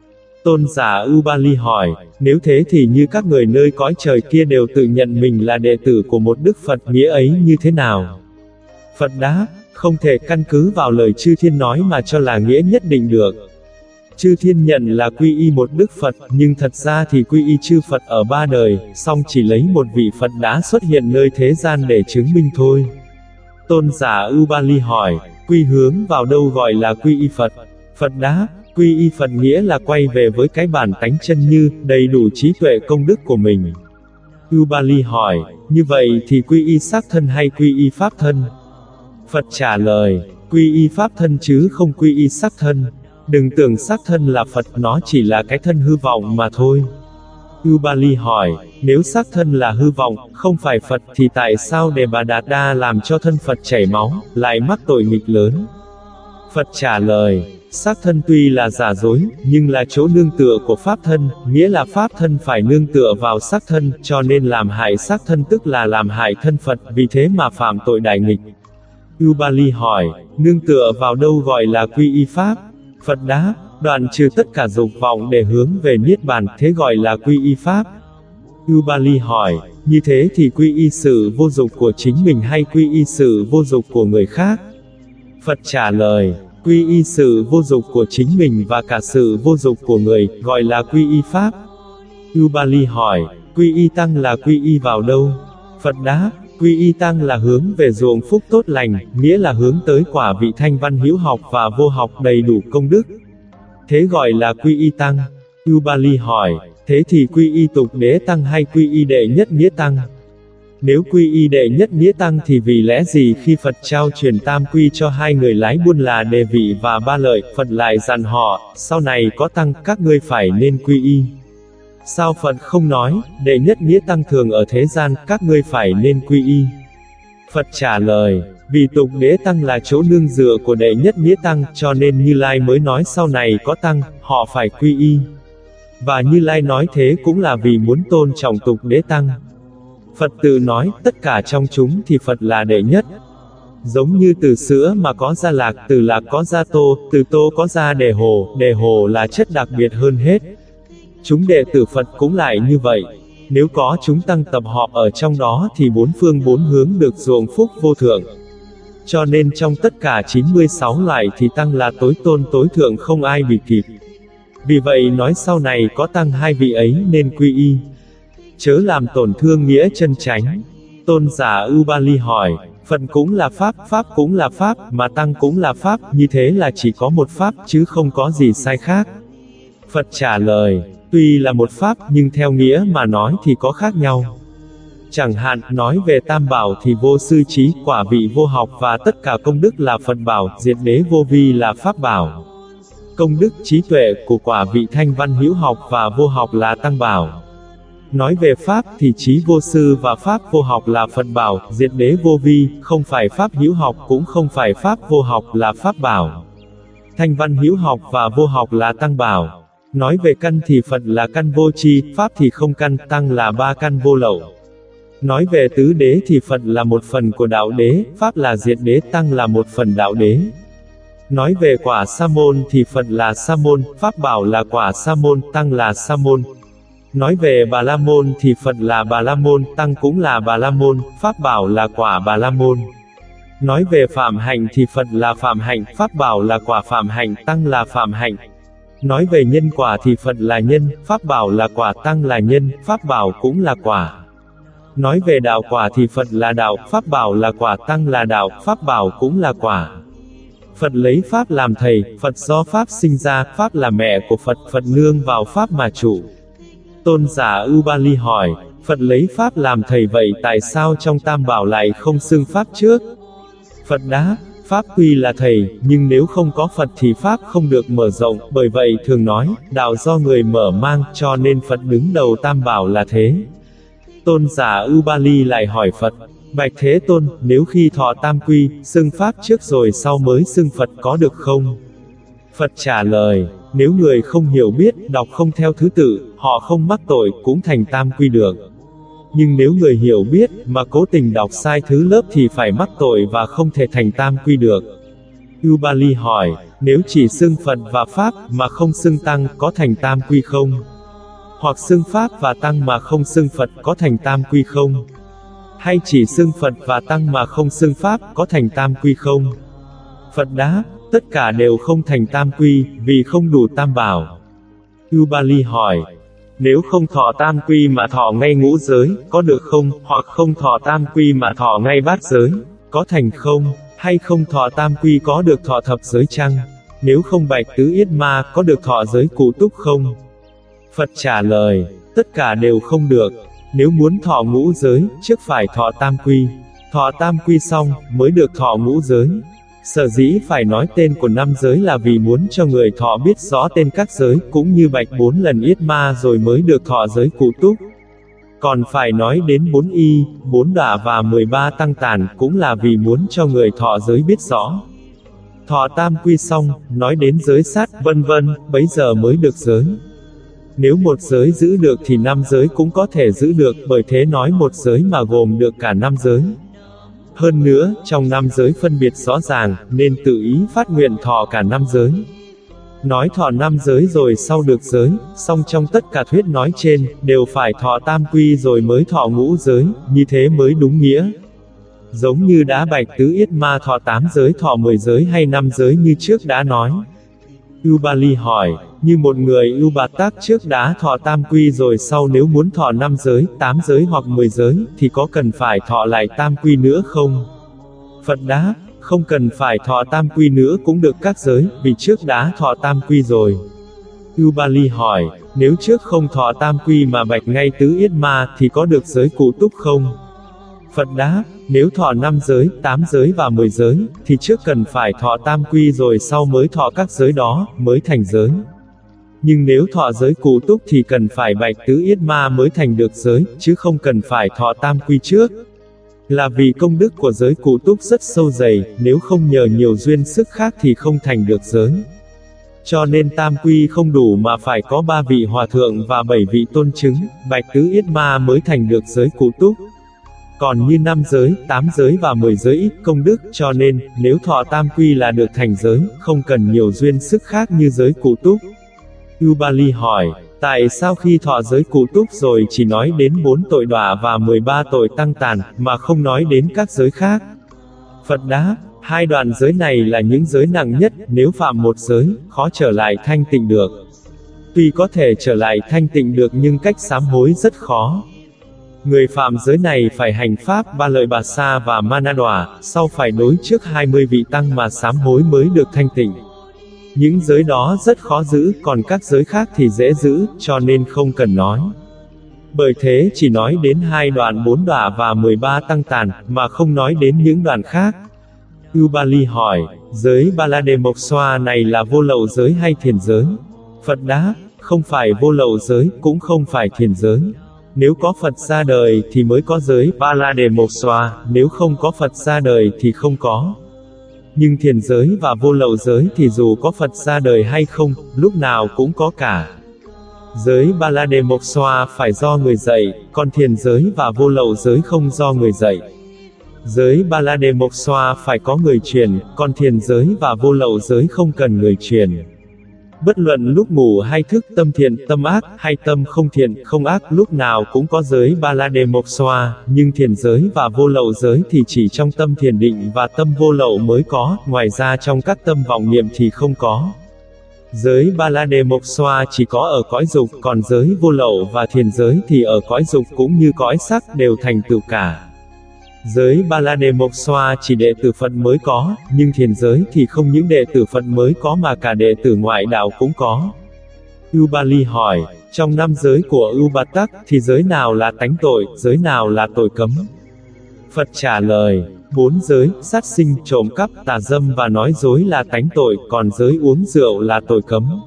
Tôn giả Ubali hỏi, nếu thế thì như các người nơi cõi trời kia đều tự nhận mình là đệ tử của một đức Phật, nghĩa ấy như thế nào? Phật đáp, không thể căn cứ vào lời chư thiên nói mà cho là nghĩa nhất định được. Chư thiên nhận là quy y một đức Phật, nhưng thật ra thì quy y chư Phật ở ba đời, song chỉ lấy một vị Phật đã xuất hiện nơi thế gian để chứng minh thôi. Tôn giả Ubali hỏi, quy hướng vào đâu gọi là quy y Phật? Phật đáp, quy y Phật nghĩa là quay về với cái bản tánh chân như, đầy đủ trí tuệ công đức của mình. Ubali hỏi, như vậy thì quy y xác thân hay quy y pháp thân? Phật trả lời, quy y pháp thân chứ không quy y xác thân. Đừng tưởng xác thân là Phật, nó chỉ là cái thân hư vọng mà thôi. Ubali hỏi, nếu xác thân là hư vọng, không phải Phật, thì tại sao Devadatta làm cho thân Phật chảy máu, lại mắc tội nghịch lớn? Phật trả lời, xác thân tuy là giả dối, nhưng là chỗ nương tựa của pháp thân, nghĩa là pháp thân phải nương tựa vào xác thân, cho nên làm hại xác thân tức là làm hại thân Phật, vì thế mà phạm tội đại nghịch. Ubali hỏi, nương tựa vào đâu gọi là quy y pháp? Phật đáp, đoạn trừ tất cả dục vọng để hướng về Niết Bàn, thế gọi là quy y pháp. Ubali hỏi, như thế thì quy y sự vô dục của chính mình hay quy y sự vô dục của người khác? Phật trả lời, quy y sự vô dục của chính mình và cả sự vô dục của người, gọi là quy y pháp. Ubali hỏi, quy y tăng là quy y vào đâu? Phật đáp, quy y tăng là hướng về ruộng phúc tốt lành, nghĩa là hướng tới quả vị thanh văn hữu học và vô học đầy đủ công đức. Thế gọi là quy y tăng. Ubali hỏi, thế thì quy y tục đế tăng hay quy y đệ nhất nghĩa tăng? Nếu quy y đệ nhất nghĩa tăng thì vì lẽ gì khi Phật trao truyền tam quy cho hai người lái buôn là Đề Vị và Ba Lợi, Phật lại dặn họ, sau này có tăng, các ngươi phải nên quy y. Sao Phật không nói, đệ nhất nghĩa tăng thường ở thế gian, các ngươi phải nên quy y? Phật trả lời, vì tục đế tăng là chỗ nương dựa của đệ nhất nghĩa tăng, cho nên Như Lai mới nói sau này có tăng, họ phải quy y. Và Như Lai nói thế cũng là vì muốn tôn trọng tục đế tăng. Phật tự nói, tất cả trong chúng thì Phật là đệ nhất. Giống như từ sữa mà có ra lạc, từ lạc có ra tô, từ tô có ra đề hồ là chất đặc biệt hơn hết. Chúng đệ tử Phật cũng lại như vậy. Nếu có chúng tăng tập họp ở trong đó thì bốn phương bốn hướng được ruộng phúc vô thượng. Cho nên trong tất cả 96 loại thì tăng là tối tôn tối thượng không ai bị kịp. Vì vậy nói sau này có tăng hai vị ấy nên quy y. Chớ làm tổn thương nghĩa chân chánh. Tôn giả Ubali hỏi, Phật cũng là Pháp, Pháp cũng là Pháp, mà Tăng cũng là Pháp, như thế là chỉ có một Pháp chứ không có gì sai khác. Phật trả lời, tuy là một Pháp nhưng theo nghĩa mà nói thì có khác nhau. Chẳng hạn, nói về Tam Bảo thì vô sư trí, quả vị vô học và tất cả công đức là Phật bảo, diệt đế vô vi là Pháp bảo. Công đức trí tuệ của quả vị thanh văn hữu học và vô học là Tăng bảo. Nói về Pháp thì trí vô sư và Pháp vô học là Phật bảo, diệt đế vô vi, không phải Pháp hữu học cũng không phải Pháp vô học là Pháp bảo. Thanh văn hữu học và vô học là Tăng bảo. Nói về căn thì Phật là căn vô tri, Pháp thì không căn, Tăng là ba căn vô lậu. Nói về tứ đế thì Phật là một phần của đạo đế, Pháp là diệt đế, Tăng là một phần đạo đế. Nói về quả sa môn thì Phật là sa môn, Pháp bảo là quả sa môn, Tăng là sa môn. Nói về Bà La Môn thì Phật là Bà La Môn, Tăng cũng là Bà La Môn, Pháp bảo là quả Bà La Môn. Nói về phạm hạnh thì Phật là phạm hạnh, Pháp bảo là quả phạm hạnh, Tăng là phạm hạnh. Nói về nhân quả thì Phật là nhân, Pháp bảo là quả, Tăng là nhân, Pháp bảo cũng là quả. Nói về đạo quả thì Phật là đạo, Pháp bảo là quả, Tăng là đạo, Pháp bảo cũng là quả. Phật lấy Pháp làm thầy, Phật do Pháp sinh ra, Pháp là mẹ của Phật, Phật nương vào Pháp mà trụ. Tôn giả Ubali hỏi, Phật lấy Pháp làm thầy vậy tại sao trong Tam Bảo lại không xưng Pháp trước? Phật đáp, Pháp tuy là thầy, nhưng nếu không có Phật thì Pháp không được mở rộng, bởi vậy thường nói, đạo do người mở mang, cho nên Phật đứng đầu Tam Bảo là thế. Tôn giả Ubali lại hỏi Phật, bạch Thế Tôn, nếu khi thọ tam quy, xưng Pháp trước rồi sau mới xưng Phật có được không? Phật trả lời, nếu người không hiểu biết, đọc không theo thứ tự, họ không mắc tội, cũng thành tam quy được. Nhưng nếu người hiểu biết, mà cố tình đọc sai thứ lớp thì phải mắc tội và không thể thành tam quy được. Ubali hỏi, nếu chỉ xưng Phật và Pháp, mà không xưng Tăng, có thành tam quy không? Hoặc xưng Pháp và Tăng mà không xưng Phật, có thành tam quy không? Hay chỉ xưng Phật và Tăng mà không xưng Pháp, có thành tam quy không? Phật đáp, tất cả đều không thành tam quy, vì không đủ Tam Bảo. Ubali hỏi, nếu không thọ tam quy mà thọ ngay ngũ giới, có được không? Hoặc không thọ tam quy mà thọ ngay bát giới, có thành không? Hay không thọ tam quy có được thọ thập giới chăng? Nếu không bạch tứ yết ma, có được thọ giới cụ túc không? Phật trả lời, tất cả đều không được. Nếu muốn thọ ngũ giới, trước phải thọ tam quy. Thọ tam quy xong, mới được thọ ngũ giới. Sở dĩ phải nói tên của năm giới là vì muốn cho người thọ biết rõ tên các giới, cũng như bạch 4 lần yết ma rồi mới được thọ giới cụ túc. Còn phải nói đến 4 y, 4 đả và 13 tăng tàn, cũng là vì muốn cho người thọ giới biết rõ. Thọ tam quy xong, nói đến giới sát, vân vân, bấy giờ mới được giới. Nếu một giới giữ được thì 5 giới cũng có thể giữ được, bởi thế nói một giới mà gồm được cả 5 giới. Hơn nữa, trong 5 giới phân biệt rõ ràng, nên tự ý phát nguyện thọ cả 5 giới. Nói thọ 5 giới rồi sau được giới, song trong tất cả thuyết nói trên, đều phải thọ tam quy rồi mới thọ ngũ giới, như thế mới đúng nghĩa. Giống như đã bạch tứ yết ma thọ 8 giới thọ 10 giới hay 5 giới như trước đã nói. Ubali hỏi, như một người Ubatak trước đã thọ tam quy rồi sau nếu muốn thọ 5 giới, 8 giới hoặc 10 giới, thì có cần phải thọ lại tam quy nữa không? Phật đáp, không cần phải thọ tam quy nữa cũng được các giới, vì trước đã thọ tam quy rồi. Ubali hỏi, nếu trước không thọ tam quy mà bạch ngay tứ yết ma, thì có được giới cụ túc không? Phật đáp, nếu thọ 5 giới, 8 giới và 10 giới, thì trước cần phải thọ tam quy rồi sau mới thọ các giới đó, mới thành giới. Nhưng nếu thọ giới cụ túc thì cần phải bạch tứ yết ma mới thành được giới, chứ không cần phải thọ tam quy trước. Là vì công đức của giới cụ túc rất sâu dày, nếu không nhờ nhiều duyên sức khác thì không thành được giới. Cho nên tam quy không đủ mà phải có 3 vị hòa thượng và 7 vị tôn chứng, bạch tứ yết ma mới thành được giới cụ túc. Còn như 5 giới, 8 giới và 10 giới ít công đức, cho nên, nếu thọ tam quy là được thành giới, không cần nhiều duyên sức khác như giới cụ túc. Ubali hỏi, tại sao khi thọ giới cụ túc rồi chỉ nói đến 4 tội đọa và 13 tội tăng tàn, mà không nói đến các giới khác? Phật đáp, 2 đoạn giới này là những giới nặng nhất, nếu phạm một giới, khó trở lại thanh tịnh được. Tuy có thể trở lại thanh tịnh được nhưng cách sám hối rất khó. Người phạm giới này phải hành pháp Ba Lợi Bà Sa và Mana Đọa, sau phải đối trước 20 vị tăng mà sám hối mới được thanh tịnh. Những giới đó rất khó giữ, còn các giới khác thì dễ giữ, cho nên không cần nói. Bởi thế chỉ nói đến 2 đoạn 4 đọa và 13 tăng tàn, mà không nói đến những đoạn khác. Ubali hỏi, giới Balademokswa này là vô lậu giới hay thiền giới? Phật đáp, không phải vô lậu giới, cũng không phải thiền giới. Nếu có Phật ra đời thì mới có giới Balademokswa, nếu không có Phật ra đời thì không có. Nhưng thiền giới và vô lậu giới thì dù có Phật ra đời hay không, lúc nào cũng có cả. Giới Balademokswa phải do người dạy, còn thiền giới và vô lậu giới không do người dạy. Giới Balademokswa phải có người truyền, còn thiền giới và vô lậu giới không cần người truyền. Bất luận lúc ngủ hay thức, tâm thiện, tâm ác, hay tâm không thiện, không ác, lúc nào cũng có giới Balademokswa, nhưng thiền giới và vô lậu giới thì chỉ trong tâm thiền định và tâm vô lậu mới có, ngoài ra trong các tâm vọng niệm thì không có. Giới Balademokswa chỉ có ở cõi dục, còn giới vô lậu và thiền giới thì ở cõi dục cũng như cõi sắc đều thành tựu cả. Giới Balademokswa chỉ đệ tử Phật mới có, nhưng thiền giới thì không những đệ tử Phật mới có mà cả đệ tử ngoại đạo cũng có. Ubali hỏi, trong 5 giới của Ubatak thì giới nào là tánh tội, giới nào là tội cấm? Phật trả lời, 4 giới, sát sinh, trộm cắp, tà dâm và nói dối là tánh tội, còn giới uống rượu là tội cấm.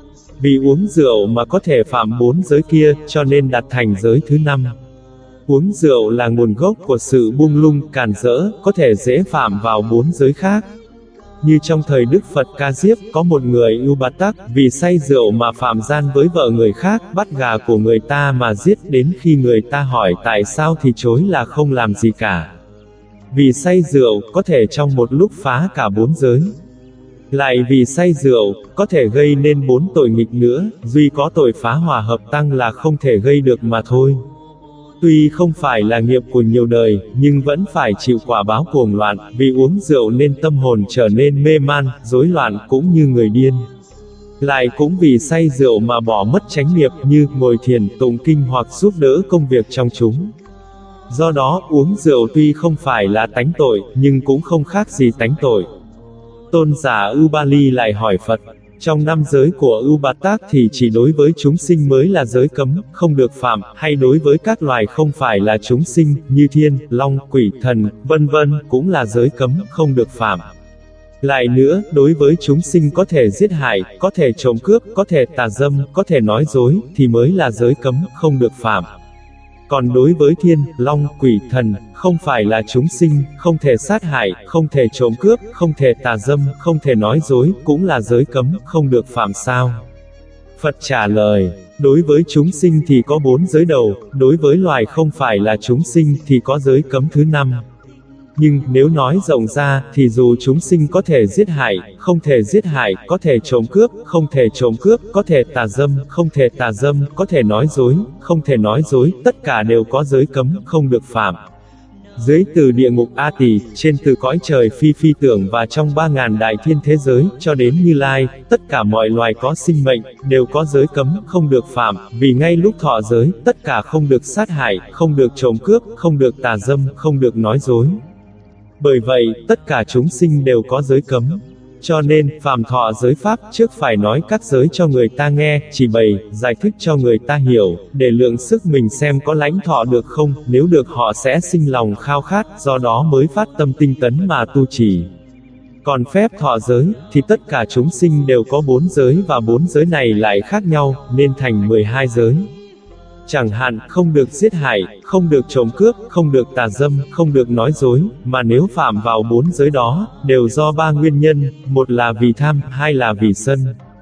Vì uống rượu mà có thể phạm 4 giới kia, cho nên đặt thành giới thứ 5. Uống rượu là nguồn gốc của sự buông lung, càn rỡ, có thể dễ phạm vào 4 giới khác. Như trong thời Đức Phật Ca Diếp, có một người Ubatak, vì say rượu mà phạm gian với vợ người khác, bắt gà của người ta mà giết, đến khi người ta hỏi tại sao thì chối là không làm gì cả. Vì say rượu, có thể trong một lúc phá cả 4 giới. Lại vì say rượu, có thể gây nên 4 tội nghịch nữa, duy có tội phá hòa hợp tăng là không thể gây được mà thôi. Tuy không phải là nghiệp của nhiều đời, nhưng vẫn phải chịu quả báo cuồng loạn, vì uống rượu nên tâm hồn trở nên mê man, rối loạn cũng như người điên. Lại cũng vì say rượu mà bỏ mất chánh nghiệp như ngồi thiền, tụng kinh hoặc giúp đỡ công việc trong chúng. Do đó, uống rượu tuy không phải là tánh tội, nhưng cũng không khác gì tánh tội. Tôn giả Ubali lại hỏi Phật, trong 5 giới của Ubatak thì chỉ đối với chúng sinh mới là giới cấm, không được phạm, hay đối với các loài không phải là chúng sinh, như thiên, long, quỷ, thần, vân vân, cũng là giới cấm, không được phạm. Lại nữa, đối với chúng sinh có thể giết hại, có thể trộm cướp, có thể tà dâm, có thể nói dối, thì mới là giới cấm, không được phạm. Còn đối với thiên, long, quỷ, thần, không phải là chúng sinh, không thể sát hại, không thể trộm cướp, không thể tà dâm, không thể nói dối, cũng là giới cấm, không được phạm sao? Phật trả lời, đối với chúng sinh thì có 4 giới đầu, đối với loài không phải là chúng sinh thì có giới cấm thứ 5. Nhưng, nếu nói rộng ra, thì dù chúng sinh có thể giết hại, không thể giết hại, có thể trộm cướp, không thể trộm cướp, có thể tà dâm, không thể tà dâm, có thể nói dối, không thể nói dối, tất cả đều có giới cấm, không được phạm. Dưới từ địa ngục A Tỳ, trên từ cõi trời phi phi tưởng và trong 3000 đại thiên thế giới, cho đến Như Lai, tất cả mọi loài có sinh mệnh, đều có giới cấm, không được phạm, vì ngay lúc thọ giới, tất cả không được sát hại, không được trộm cướp, không được tà dâm, không được nói dối. Bởi vậy, tất cả chúng sinh đều có giới cấm. Cho nên, phàm thọ giới pháp, trước phải nói các giới cho người ta nghe, chỉ bày, giải thích cho người ta hiểu, để lượng sức mình xem có lãnh thọ được không, nếu được họ sẽ sinh lòng khao khát, do đó mới phát tâm tinh tấn mà tu trì. Còn phép thọ giới, thì tất cả chúng sinh đều có 4 giới và 4 giới này lại khác nhau, nên thành 12 giới. Chẳng hạn, không được giết hại, không được trộm cướp, không được tà dâm, không được nói dối, mà nếu phạm vào 4 giới đó, đều do 3 nguyên nhân, một là vì tham, hai là vì sân,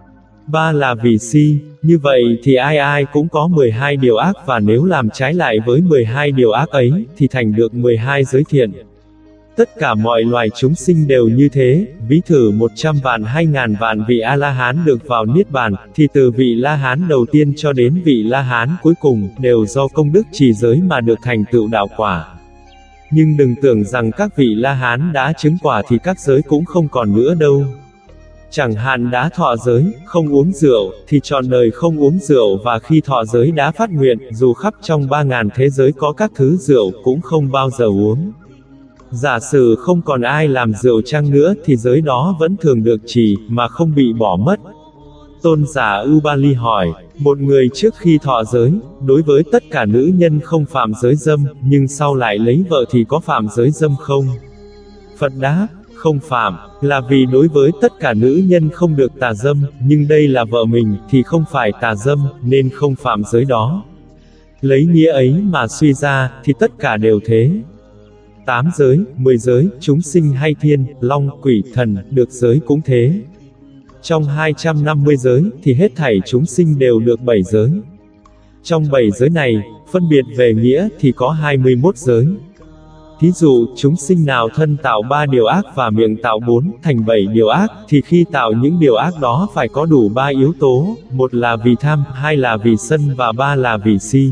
3 là vì si, như vậy thì ai ai cũng có 12 điều ác và nếu làm trái lại với 12 điều ác ấy, thì thành được 12 giới thiện. Tất cả mọi loài chúng sinh đều như thế, ví thử 100 vạn 2.000 vạn vị A-la-hán được vào Niết Bàn, thì từ vị La-hán đầu tiên cho đến vị La-hán cuối cùng, đều do công đức trì giới mà được thành tựu đạo quả. Nhưng đừng tưởng rằng các vị La-hán đã chứng quả thì các giới cũng không còn nữa đâu. Chẳng hạn đã thọ giới, không uống rượu, thì trọn đời không uống rượu và khi thọ giới đã phát nguyện, dù khắp trong 3.000 thế giới có các thứ rượu cũng không bao giờ uống. Giả sử không còn ai làm rượu chăng nữa thì giới đó vẫn thường được trì, mà không bị bỏ mất. Tôn giả Ubali hỏi, một người trước khi thọ giới, đối với tất cả nữ nhân không phạm giới dâm, nhưng sau lại lấy vợ thì có phạm giới dâm không? Phật đáp, không phạm, là vì đối với tất cả nữ nhân không được tà dâm, nhưng đây là vợ mình, thì không phải tà dâm, nên không phạm giới đó. Lấy nghĩa ấy mà suy ra, thì tất cả đều thế. 8 giới, 10 giới, chúng sinh hay thiên, long, quỷ, thần, được giới cũng thế. Trong 250 giới, thì hết thảy chúng sinh đều được 7 giới. Trong 7 giới này, phân biệt về nghĩa thì có 21 giới. Thí dụ, chúng sinh nào thân tạo 3 điều ác và miệng tạo 4, thành 7 điều ác, thì khi tạo những điều ác đó phải có đủ 3 yếu tố, một là vì tham, hai là vì sân và 3 là vì si.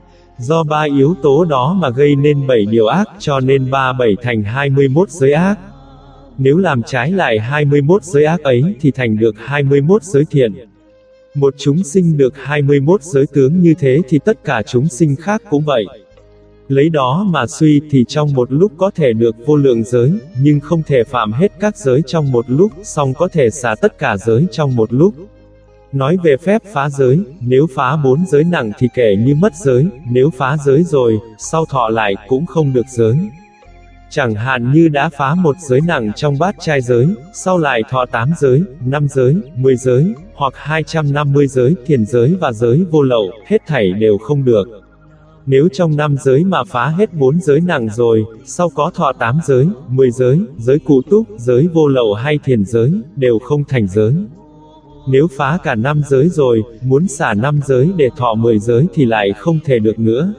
Do 3 yếu tố đó mà gây nên 7 điều ác, cho nên 37 thành 21 giới ác. Nếu làm trái lại 21 giới ác ấy thì thành được 21 giới thiện. Một chúng sinh được 21 giới tướng như thế thì tất cả chúng sinh khác cũng vậy. Lấy đó mà suy thì trong một lúc có thể được vô lượng giới, nhưng không thể phạm hết các giới trong một lúc, song có thể xả tất cả giới trong một lúc. Nói về phép phá giới, nếu phá 4 giới nặng thì kể như mất giới, nếu phá giới rồi, sau thọ lại cũng không được giới. Chẳng hạn như đã phá 1 giới nặng trong bát trai giới, sau lại thọ 8 giới, 5 giới, 10 giới, hoặc 250 giới, thiền giới và giới vô lậu, hết thảy đều không được. Nếu trong 5 giới mà phá hết 4 giới nặng rồi, sau có thọ 8 giới, 10 giới, giới cụ túc, giới vô lậu hay thiền giới, đều không thành giới. Nếu phá cả 5 giới rồi, muốn xả 5 giới để thọ 10 giới thì lại không thể được nữa.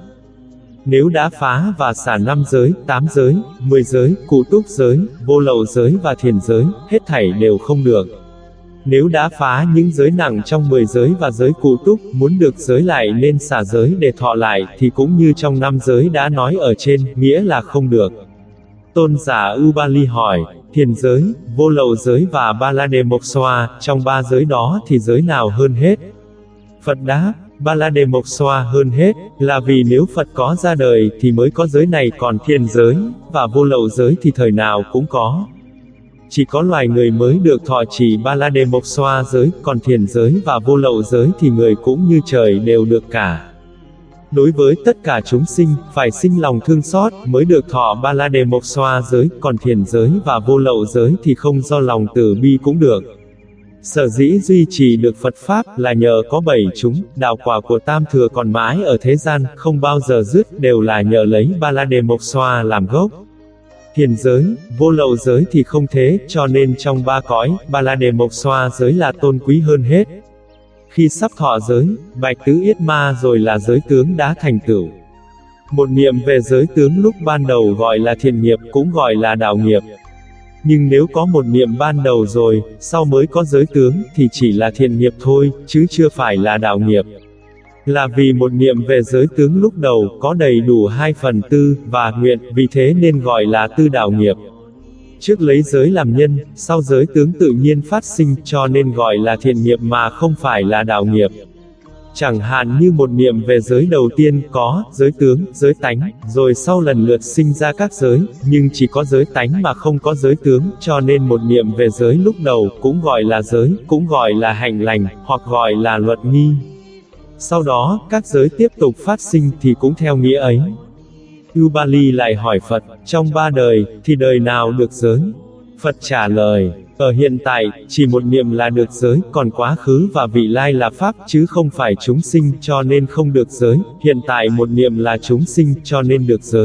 Nếu đã phá và xả 5 giới, 8 giới, 10 giới, cụ túc giới, vô lậu giới và thiền giới, hết thảy đều không được. Nếu đã phá những giới nặng trong 10 giới và giới cụ túc, muốn được giới lại nên xả giới để thọ lại, thì cũng như trong 5 giới đã nói ở trên, nghĩa là không được. Tôn giả Ubali hỏi, thiền giới, vô lậu giới và Balademokswa, trong 3 giới đó thì giới nào hơn hết? Phật đáp, Balademokswa hơn hết, là vì nếu Phật có ra đời thì mới có giới này, còn thiền giới và vô lậu giới thì thời nào cũng có. Chỉ có loài người mới được thọ trì Balademokswa giới, còn thiền giới và vô lậu giới thì người cũng như trời đều được cả. Đối với tất cả chúng sinh, phải sinh lòng thương xót mới được thọ Balademokswa giới, còn thiền giới và vô lậu giới thì không do lòng từ bi cũng được. Sở dĩ duy trì được Phật Pháp là nhờ có 7 chúng, đạo quả của Tam Thừa còn mãi ở thế gian, không bao giờ dứt, đều là nhờ lấy Balademokswa làm gốc. Thiền giới, vô lậu giới thì không thế, cho nên trong 3 cõi, Balademokswa giới là tôn quý hơn hết. Khi sắp thọ giới, Bạch Tứ Yết Ma rồi là giới tướng đã thành tựu. Một niệm về giới tướng lúc ban đầu gọi là thiện nghiệp, cũng gọi là đạo nghiệp. Nhưng nếu có một niệm ban đầu rồi, sau mới có giới tướng, thì chỉ là thiện nghiệp thôi, chứ chưa phải là đạo nghiệp. Là vì một niệm về giới tướng lúc đầu, có đầy đủ 2 phần tư, và nguyện, vì thế nên gọi là tư đạo nghiệp. Trước lấy giới làm nhân, sau giới tướng tự nhiên phát sinh, cho nên gọi là thiện nghiệp mà không phải là đạo nghiệp. Chẳng hạn như một niệm về giới đầu tiên có giới tướng, giới tánh, rồi sau lần lượt sinh ra các giới, nhưng chỉ có giới tánh mà không có giới tướng, cho nên một niệm về giới lúc đầu cũng gọi là giới, cũng gọi là hạnh lành, hoặc gọi là luật nghi. Sau đó, các giới tiếp tục phát sinh thì cũng theo nghĩa ấy. Ubali lại hỏi Phật, trong 3 đời, thì đời nào được giới? Phật trả lời, ở hiện tại, chỉ một niệm là được giới, còn quá khứ và vị lai là pháp, chứ không phải chúng sinh, cho nên không được giới, hiện tại một niệm là chúng sinh, cho nên được giới.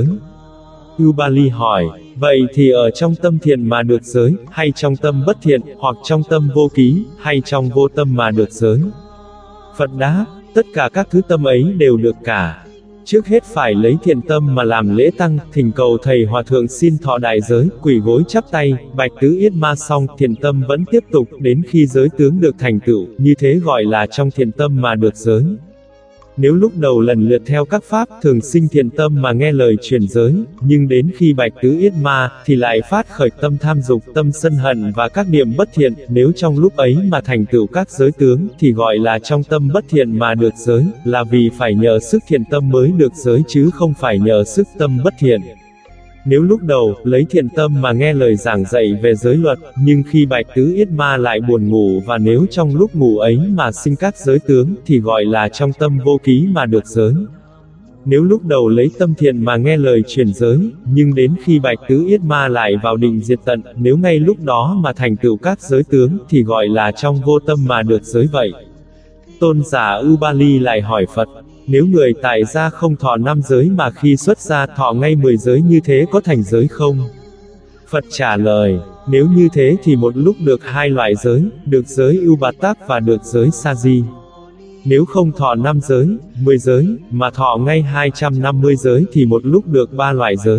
Ubali hỏi, vậy thì ở trong tâm thiện mà được giới, hay trong tâm bất thiện, hoặc trong tâm vô ký, hay trong vô tâm mà được giới? Phật đáp, tất cả các thứ tâm ấy đều được cả. Trước hết phải lấy thiện tâm mà làm lễ tăng, thỉnh cầu thầy hòa thượng xin thọ đại giới, quỳ gối chắp tay, bạch tứ yết ma xong, thiện tâm vẫn tiếp tục, đến khi giới tướng được thành tựu, như thế gọi là trong thiện tâm mà được giới. Nếu lúc đầu lần lượt theo các pháp, thường sinh thiện tâm mà nghe lời truyền giới, nhưng đến khi bạch tứ yết ma, thì lại phát khởi tâm tham dục, tâm sân hận và các niệm bất thiện, nếu trong lúc ấy mà thành tựu các giới tướng, thì gọi là trong tâm bất thiện mà được giới, là vì phải nhờ sức thiện tâm mới được giới chứ không phải nhờ sức tâm bất thiện. Nếu lúc đầu, lấy thiện tâm mà nghe lời giảng dạy về giới luật, nhưng khi bạch tứ yết ma lại buồn ngủ và nếu trong lúc ngủ ấy mà sinh các giới tướng, thì gọi là trong tâm vô ký mà được giới. Nếu lúc đầu lấy tâm thiện mà nghe lời truyền giới, nhưng đến khi bạch tứ yết ma lại vào định diệt tận, nếu ngay lúc đó mà thành tựu các giới tướng, thì gọi là trong vô tâm mà được giới vậy. Tôn giả Ubali lại hỏi Phật, nếu người tại gia không thọ 5 giới mà khi xuất gia thọ ngay 10 giới như thế có thành giới không? Phật trả lời, nếu như thế thì một lúc được 2 loại giới, được giới Ubatak và được giới Saji. Nếu không thọ 5 giới, 10 giới, mà thọ ngay 250 giới thì một lúc được 3 loại giới.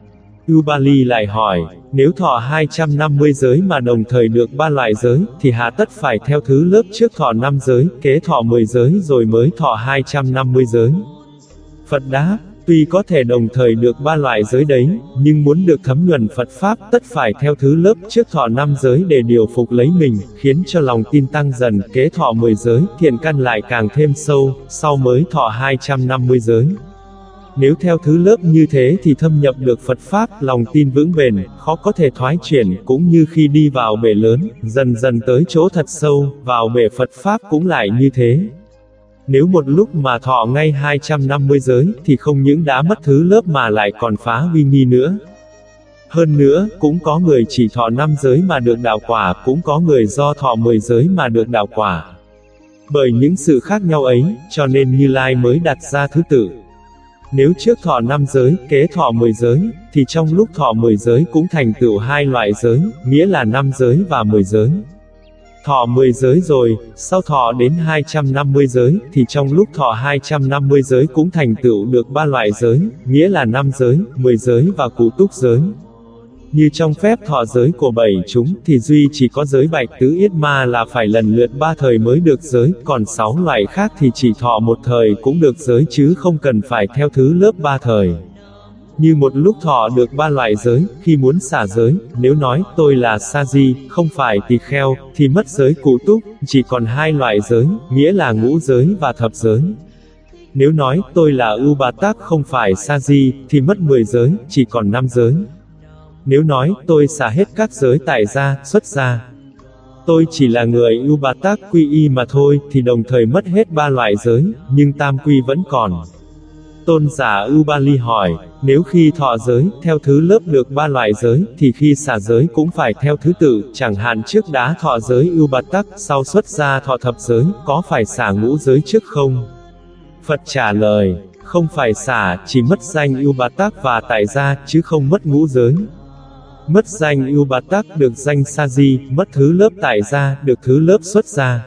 Ubali lại hỏi, nếu thọ 250 giới mà đồng thời được 3 loại giới, thì hà tất phải theo thứ lớp trước thọ 5 giới, kế thọ 10 giới rồi mới thọ 250 giới. Phật đáp, tuy có thể đồng thời được 3 loại giới đấy, nhưng muốn được thấm nhuần Phật Pháp, tất phải theo thứ lớp trước thọ 5 giới để điều phục lấy mình, khiến cho lòng tin tăng dần, kế thọ 10 giới, thiện căn lại càng thêm sâu, sau mới thọ 250 giới. Nếu theo thứ lớp như thế thì thâm nhập được Phật Pháp, lòng tin vững bền, khó có thể thoái chuyển, cũng như khi đi vào bể lớn, dần dần tới chỗ thật sâu, vào bể Phật Pháp cũng lại như thế. Nếu một lúc mà thọ ngay 250 giới, thì không những đã mất thứ lớp mà lại còn phá uy nghi nữa. Hơn nữa, cũng có người chỉ thọ 5 giới mà được đạo quả, cũng có người do thọ 10 giới mà được đạo quả. Bởi những sự khác nhau ấy, cho nên Như Lai mới đặt ra thứ tự. Nếu trước thọ 5 giới, kế thọ 10 giới, thì trong lúc thọ 10 giới cũng thành tựu 2 loại giới, nghĩa là 5 giới và 10 giới. Thọ 10 giới rồi, sau thọ đến 250 giới, thì trong lúc thọ 250 giới cũng thành tựu được 3 loại giới, nghĩa là 5 giới, 10 giới và cụ túc giới. Như trong phép thọ giới của 7 chúng, thì duy chỉ có giới bạch tứ yết ma là phải lần lượt 3 thời mới được giới, còn 6 loại khác thì chỉ thọ 1 thời cũng được giới chứ không cần phải theo thứ lớp 3 thời. Như một lúc thọ được 3 loại giới, khi muốn xả giới, nếu nói tôi là Saji, không phải tỳ kheo, thì mất giới cụ túc, chỉ còn 2 loại giới, nghĩa là ngũ giới và thập giới. Nếu nói tôi là Ubatak không phải Saji, thì mất 10 giới, chỉ còn 5 giới. Nếu nói tôi xả hết các giới tại gia, xuất gia, tôi chỉ là người Ubatak quy y mà thôi, thì đồng thời mất hết 3 loại giới, nhưng tam quy vẫn còn. Tôn giả Ubali hỏi, nếu khi thọ giới, theo thứ lớp được 3 loại giới, thì khi xả giới cũng phải theo thứ tự, chẳng hạn trước đã thọ giới Ubatak, sau xuất gia thọ thập giới, có phải xả ngũ giới trước không? Phật trả lời, không phải xả, chỉ mất danh Ubatak và tại gia, chứ không mất ngũ giới. Mất danh Ubatak được danh Saji, mất thứ lớp tại gia, được thứ lớp xuất gia.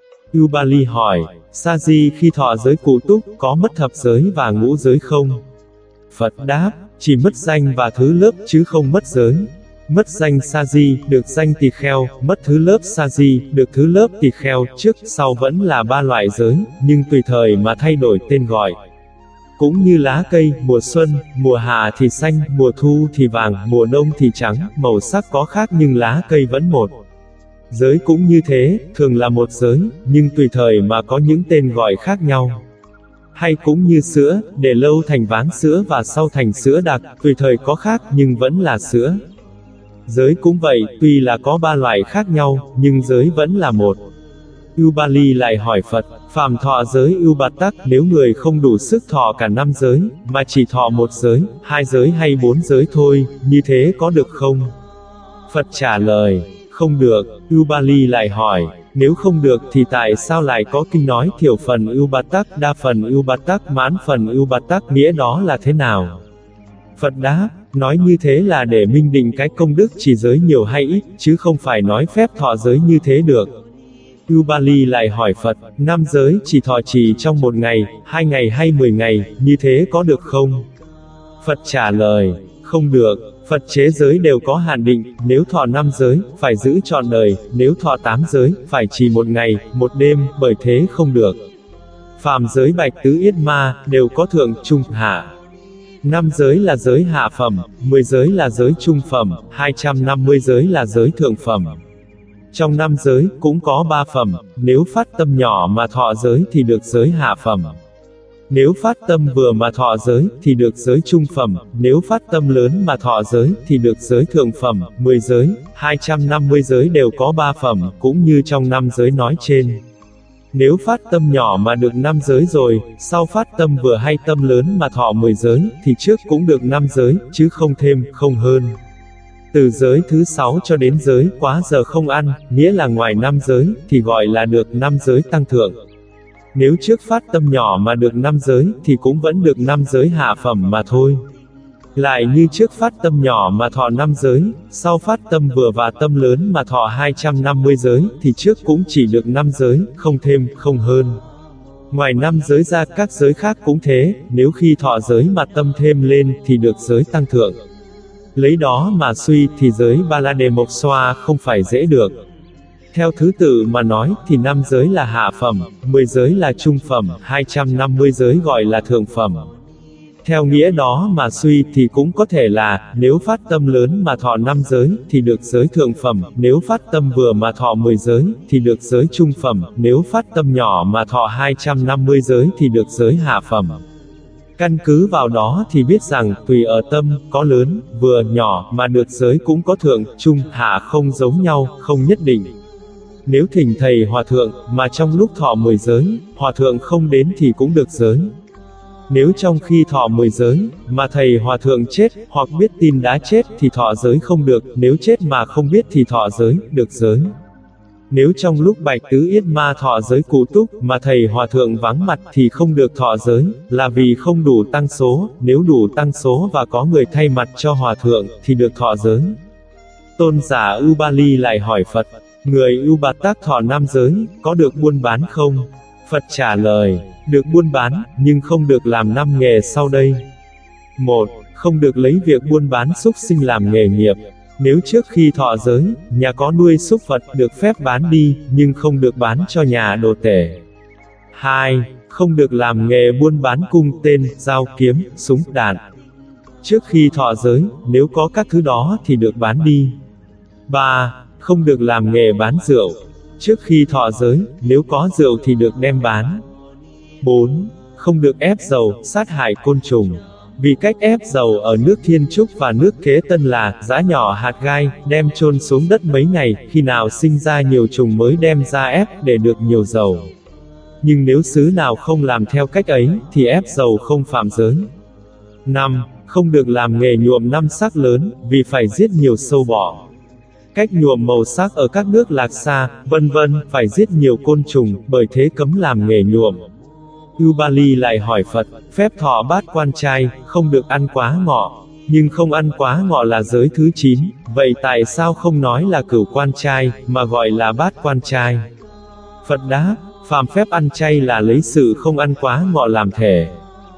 Ubali hỏi, Saji khi thọ giới cụ túc, có mất thập giới và ngũ giới không? Phật đáp, chỉ mất danh và thứ lớp chứ không mất giới. Mất danh Saji, được danh tỳ kheo, mất thứ lớp Saji, được thứ lớp tỳ kheo, trước, sau vẫn là 3 loại giới, nhưng tùy thời mà thay đổi tên gọi. Cũng như lá cây, mùa xuân, mùa hạ thì xanh, mùa thu thì vàng, mùa đông thì trắng, màu sắc có khác nhưng lá cây vẫn một. Giới cũng như thế, thường là một giới, nhưng tùy thời mà có những tên gọi khác nhau. Hay cũng như sữa, để lâu thành váng sữa và sau thành sữa đặc, tùy thời có khác nhưng vẫn là sữa. Giới cũng vậy, tuy là có 3 loại khác nhau, nhưng giới vẫn là một. Ưu Ba Ly lại hỏi Phật, phàm thọ giới Ưu Bạt Tắc, nếu người không đủ sức thọ cả 5 giới, mà chỉ thọ 1 giới, 2 giới hay 4 giới thôi, như thế có được không? Phật trả lời, không được. Ưu Ba Ly lại hỏi, nếu không được thì tại sao lại có kinh nói thiểu phần Ưu Bạt Tắc, đa phần Ưu Bạt Tắc, mãn phần Ưu Bạt Tắc, nghĩa đó là thế nào? Phật đáp, nói như thế là để minh định cái công đức trì giới nhiều hay ít, chứ không phải nói phép thọ giới như thế được. Ưu Ba Ly lại hỏi Phật, 5 giới chỉ thọ trì trong 1 ngày, 2 ngày hay 10 ngày, như thế có được không? Phật trả lời, không được. Phật chế giới đều có hạn định, nếu thọ 5 giới, phải giữ trọn đời, nếu thọ 8 giới, phải trì 1 ngày, 1 đêm, bởi thế không được. Phàm giới Bạch Tứ Yết Ma, đều có thượng, trung, hạ. 5 giới là giới hạ phẩm, 10 giới là giới trung phẩm, 250 giới là giới thượng phẩm. Trong 5 giới, cũng có 3 phẩm, nếu phát tâm nhỏ mà thọ giới thì được giới hạ phẩm. Nếu phát tâm vừa mà thọ giới, thì được giới trung phẩm, nếu phát tâm lớn mà thọ giới, thì được giới thượng phẩm. 10 giới, 250 giới đều có 3 phẩm, cũng như trong 5 giới nói trên. Nếu phát tâm nhỏ mà được 5 giới rồi, sau phát tâm vừa hay tâm lớn mà thọ 10 giới, thì trước cũng được 5 giới, chứ không thêm, không hơn. Từ giới thứ 6 cho đến giới quá giờ không ăn, nghĩa là ngoài 5 giới, thì gọi là được 5 giới tăng thượng. Nếu trước phát tâm nhỏ mà được 5 giới, thì cũng vẫn được 5 giới hạ phẩm mà thôi. Lại như trước phát tâm nhỏ mà thọ 5 giới, sau phát tâm vừa và tâm lớn mà thọ 250 giới, thì trước cũng chỉ được 5 giới, không thêm, không hơn. Ngoài 5 giới ra các giới khác cũng thế, nếu khi thọ giới mà tâm thêm lên, thì được giới tăng thượng. Lấy đó mà suy thì giới Ba La Đề Mộc Xoa không phải dễ được. Theo thứ tự mà nói thì 5 giới là hạ phẩm, 10 giới là trung phẩm, 250 giới gọi là thượng phẩm. Theo nghĩa đó mà suy thì cũng có thể là, nếu phát tâm lớn mà thọ 5 giới, thì được giới thượng phẩm, nếu phát tâm vừa mà thọ 10 giới, thì được giới trung phẩm, nếu phát tâm nhỏ mà thọ 250 giới thì được giới hạ phẩm. Căn cứ vào đó thì biết rằng, tùy ở tâm, có lớn, vừa, nhỏ, mà được giới cũng có thượng, trung, hạ không giống nhau, không nhất định. Nếu thỉnh thầy hòa thượng, mà trong lúc thọ 10 giới, hòa thượng không đến thì cũng được giới. Nếu trong khi thọ 10 giới, mà thầy hòa thượng chết, hoặc biết tin đã chết thì thọ giới không được, nếu chết mà không biết thì thọ giới, được giới. Nếu trong lúc Bạch Tứ Yết Ma thọ giới cụ túc, mà thầy hòa thượng vắng mặt thì không được thọ giới, là vì không đủ tăng số, nếu đủ tăng số và có người thay mặt cho hòa thượng, thì được thọ giới. Tôn giả Ưu Ba Ly lại hỏi Phật, người Ưu Bạt Tắc thọ 5 giới, có được buôn bán không? Phật trả lời, được buôn bán, nhưng không được làm 5 nghề sau đây. 1. Không được lấy việc buôn bán súc sinh làm nghề nghiệp. Nếu trước khi thọ giới, nhà có nuôi súc vật được phép bán đi, nhưng không được bán cho nhà đồ tể. 2. Không được làm nghề buôn bán cung tên, dao kiếm, súng, đạn. Trước khi thọ giới, nếu có các thứ đó thì được bán đi. 3. Không được làm nghề bán rượu. Trước khi thọ giới, nếu có rượu thì được đem bán. 4. Không được ép dầu, sát hại côn trùng. Vì cách ép dầu ở nước Thiên Trúc và nước Kế Tân là, giã nhỏ hạt gai, đem chôn xuống đất mấy ngày, khi nào sinh ra nhiều trùng mới đem ra ép, để được nhiều dầu. Nhưng nếu xứ nào không làm theo cách ấy, thì ép dầu không phạm giới. 5. Không được làm nghề nhuộm 5 sắc lớn, vì phải giết nhiều sâu bọ. Cách nhuộm màu sắc ở các nước Lạc Sa, vân vân, phải giết nhiều côn trùng, bởi thế cấm làm nghề nhuộm. Ưu Ba Ly lại hỏi Phật, phép thọ bát quan trai, không được ăn quá ngọ, nhưng không ăn quá ngọ là giới thứ 9, vậy tại sao không nói là cửu quan trai, mà gọi là bát quan trai? Phật đáp, phàm phép ăn chay là lấy sự không ăn quá ngọ làm thể.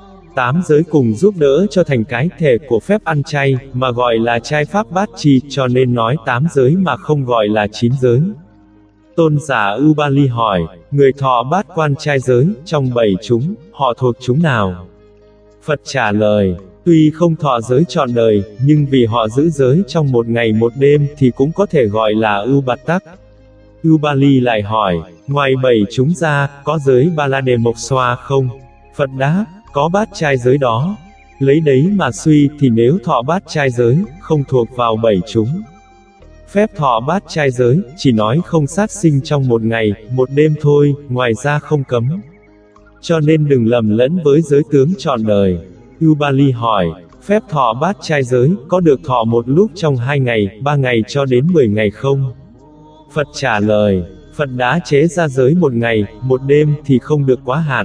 8 giới cùng giúp đỡ cho thành cái thể của phép ăn chay, mà gọi là trai pháp bát chi, cho nên nói 8 giới mà không gọi là 9 giới. Tôn giả Ưu Ba Ly hỏi, người thọ bát quan trai giới, trong 7 chúng, họ thuộc chúng nào? Phật trả lời, tuy không thọ giới trọn đời, nhưng vì họ giữ giới trong 1 ngày 1 đêm thì cũng có thể gọi là Ưu Bạt Tắc. Ubali lại hỏi, ngoài 7 chúng ra, có giới Balademokswa không? Phật đáp, có bát trai giới đó. Lấy đấy mà suy thì nếu thọ bát trai giới, không thuộc vào 7 chúng. Phép thọ bát trai giới, chỉ nói không sát sinh trong một ngày, một đêm thôi, ngoài ra không cấm. Cho nên đừng lầm lẫn với giới tướng trọn đời. Ubali hỏi, phép thọ bát trai giới, có được thọ một lúc trong 2 ngày, 3 ngày cho đến 10 ngày không? Phật trả lời, Phật đã chế ra giới một ngày, một đêm thì không được quá hạn.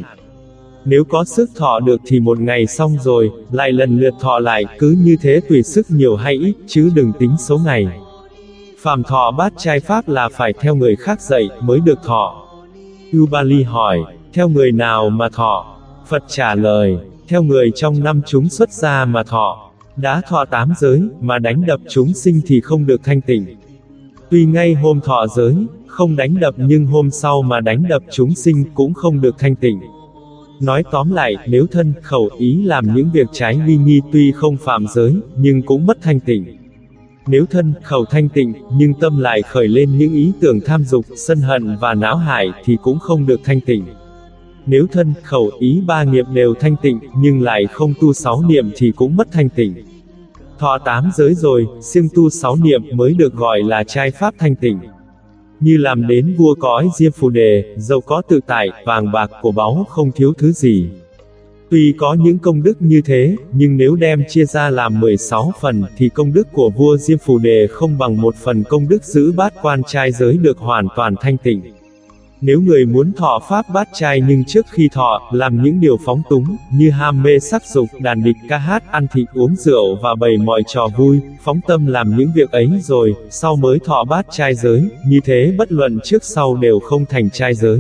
Nếu có sức thọ được thì một ngày xong rồi, lại lần lượt thọ lại, cứ như thế tùy sức nhiều hay ít, chứ đừng tính số ngày. Phàm thọ bát trai pháp là phải theo người khác dạy, mới được thọ. Ubali hỏi, theo người nào mà thọ? Phật trả lời, theo người trong 5 chúng xuất gia mà thọ. Đã thọ 8 giới, mà đánh đập chúng sinh thì không được thanh tịnh. Tuy ngay hôm thọ giới, không đánh đập nhưng hôm sau mà đánh đập chúng sinh cũng không được thanh tịnh. Nói tóm lại, nếu thân, khẩu, ý làm những việc trái uy nghi tuy không phạm giới, nhưng cũng mất thanh tịnh. Nếu thân, khẩu thanh tịnh, nhưng tâm lại khởi lên những ý tưởng tham dục, sân hận và não hại thì cũng không được thanh tịnh. Nếu thân, khẩu, ý 3 nghiệp đều thanh tịnh, nhưng lại không tu 6 niệm thì cũng mất thanh tịnh. Thọ 8 giới rồi, siêng tu 6 niệm mới được gọi là trai pháp thanh tịnh. Như làm đến vua cõi Diêm Phù Đề, giàu có tự tại, vàng bạc, của báu không thiếu thứ gì. Tuy có những công đức như thế, nhưng nếu đem chia ra làm 16 phần, thì công đức của vua Diêm Phù Đề không bằng 1 phần công đức giữ bát quan trai giới được hoàn toàn thanh tịnh. Nếu người muốn thọ pháp bát trai nhưng trước khi thọ, làm những điều phóng túng, như ham mê sắc dục, đàn địch ca hát, ăn thịt uống rượu và bày mọi trò vui, phóng tâm làm những việc ấy rồi, sau mới thọ bát trai giới, như thế bất luận trước sau đều không thành trai giới.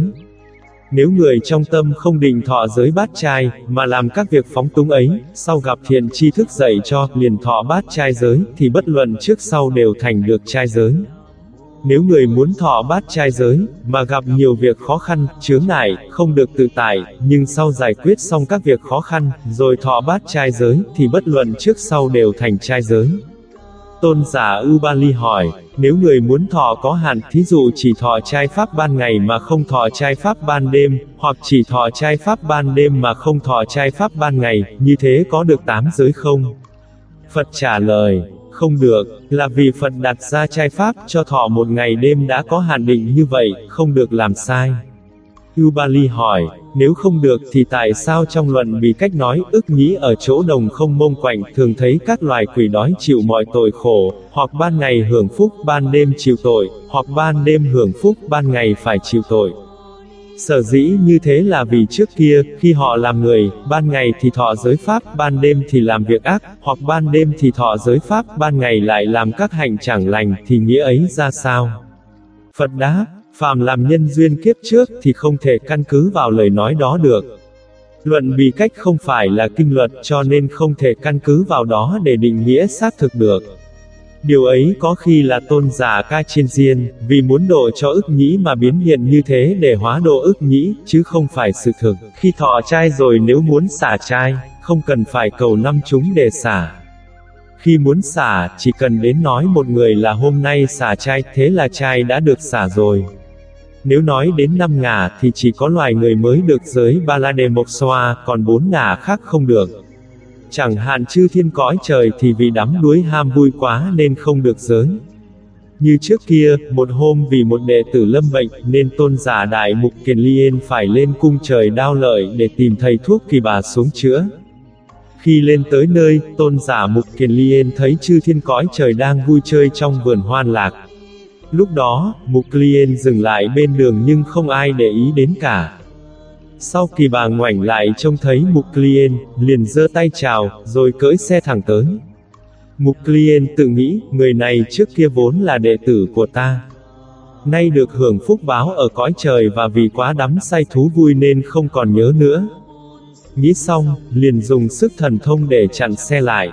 Nếu người trong tâm không định thọ giới bát trai, mà làm các việc phóng túng ấy, sau gặp thiện tri thức dạy cho, liền thọ bát trai giới, thì bất luận trước sau đều thành được trai giới. Nếu người muốn thọ bát trai giới, mà gặp nhiều việc khó khăn, chướng ngại, không được tự tại, nhưng sau giải quyết xong các việc khó khăn, rồi thọ bát trai giới, thì bất luận trước sau đều thành trai giới. Tôn giả Ubali hỏi, nếu người muốn thọ có hạn, thí dụ chỉ thọ trai pháp ban ngày mà không thọ trai pháp ban đêm, hoặc chỉ thọ trai pháp ban đêm mà không thọ trai pháp ban ngày, như thế có được 8 giới không? Phật trả lời, không được, là vì Phật đặt ra trai pháp cho thọ một ngày đêm đã có hạn định như vậy, không được làm sai. Ubali hỏi, nếu không được thì tại sao trong luận Bì Cách nói, ức nhĩ ở chỗ đồng không mông quạnh, thường thấy các loài quỷ đói chịu mọi tội khổ, hoặc ban ngày hưởng phúc, ban đêm chịu tội, hoặc ban đêm hưởng phúc, ban ngày phải chịu tội. Sở dĩ như thế là vì trước kia, khi họ làm người, ban ngày thì thọ giới pháp, ban đêm thì làm việc ác, hoặc ban đêm thì thọ giới pháp, ban ngày lại làm các hành chẳng lành, thì nghĩa ấy ra sao? Phật đáp, phàm làm nhân duyên kiếp trước thì không thể căn cứ vào lời nói đó được. Luận Bì Cách không phải là kinh luật cho nên không thể căn cứ vào đó để định nghĩa xác thực được. Điều ấy có khi là tôn giả Ca Chiên Diên, vì muốn độ cho ức nhĩ mà biến hiện như thế để hóa độ ức nhĩ, chứ không phải sự thực. Khi thọ trai rồi nếu muốn xả trai, không cần phải cầu 5 chúng để xả. Khi muốn xả, chỉ cần đến nói một người là hôm nay xả trai, thế là trai đã được xả rồi. Nếu nói đến 5 ngả thì chỉ có loài người mới được giới Balademokswa, còn 4 ngả khác không được. Chẳng hạn chư thiên cõi trời thì vì đắm đuối ham vui quá nên không được giới. Như trước kia, một hôm vì một đệ tử lâm bệnh, nên tôn giả Đại Mục Kiền Liên phải lên cung trời Đao Lợi để tìm thầy thuốc Kỳ Bà xuống chữa. Khi lên tới nơi, tôn giả Mục Kiền Liên thấy chư thiên cõi trời đang vui chơi trong vườn hoan lạc. Lúc đó, Mục Liên dừng lại bên đường nhưng không ai để ý đến cả. Sau Kỳ Bà ngoảnh lại trông thấy Mục Liên, liền giơ tay chào, rồi cưỡi xe thẳng tới. Mục Liên tự nghĩ, người này trước kia vốn là đệ tử của ta. Nay được hưởng phúc báo ở cõi trời và vì quá đắm say thú vui nên không còn nhớ nữa. Nghĩ xong, liền dùng sức thần thông để chặn xe lại.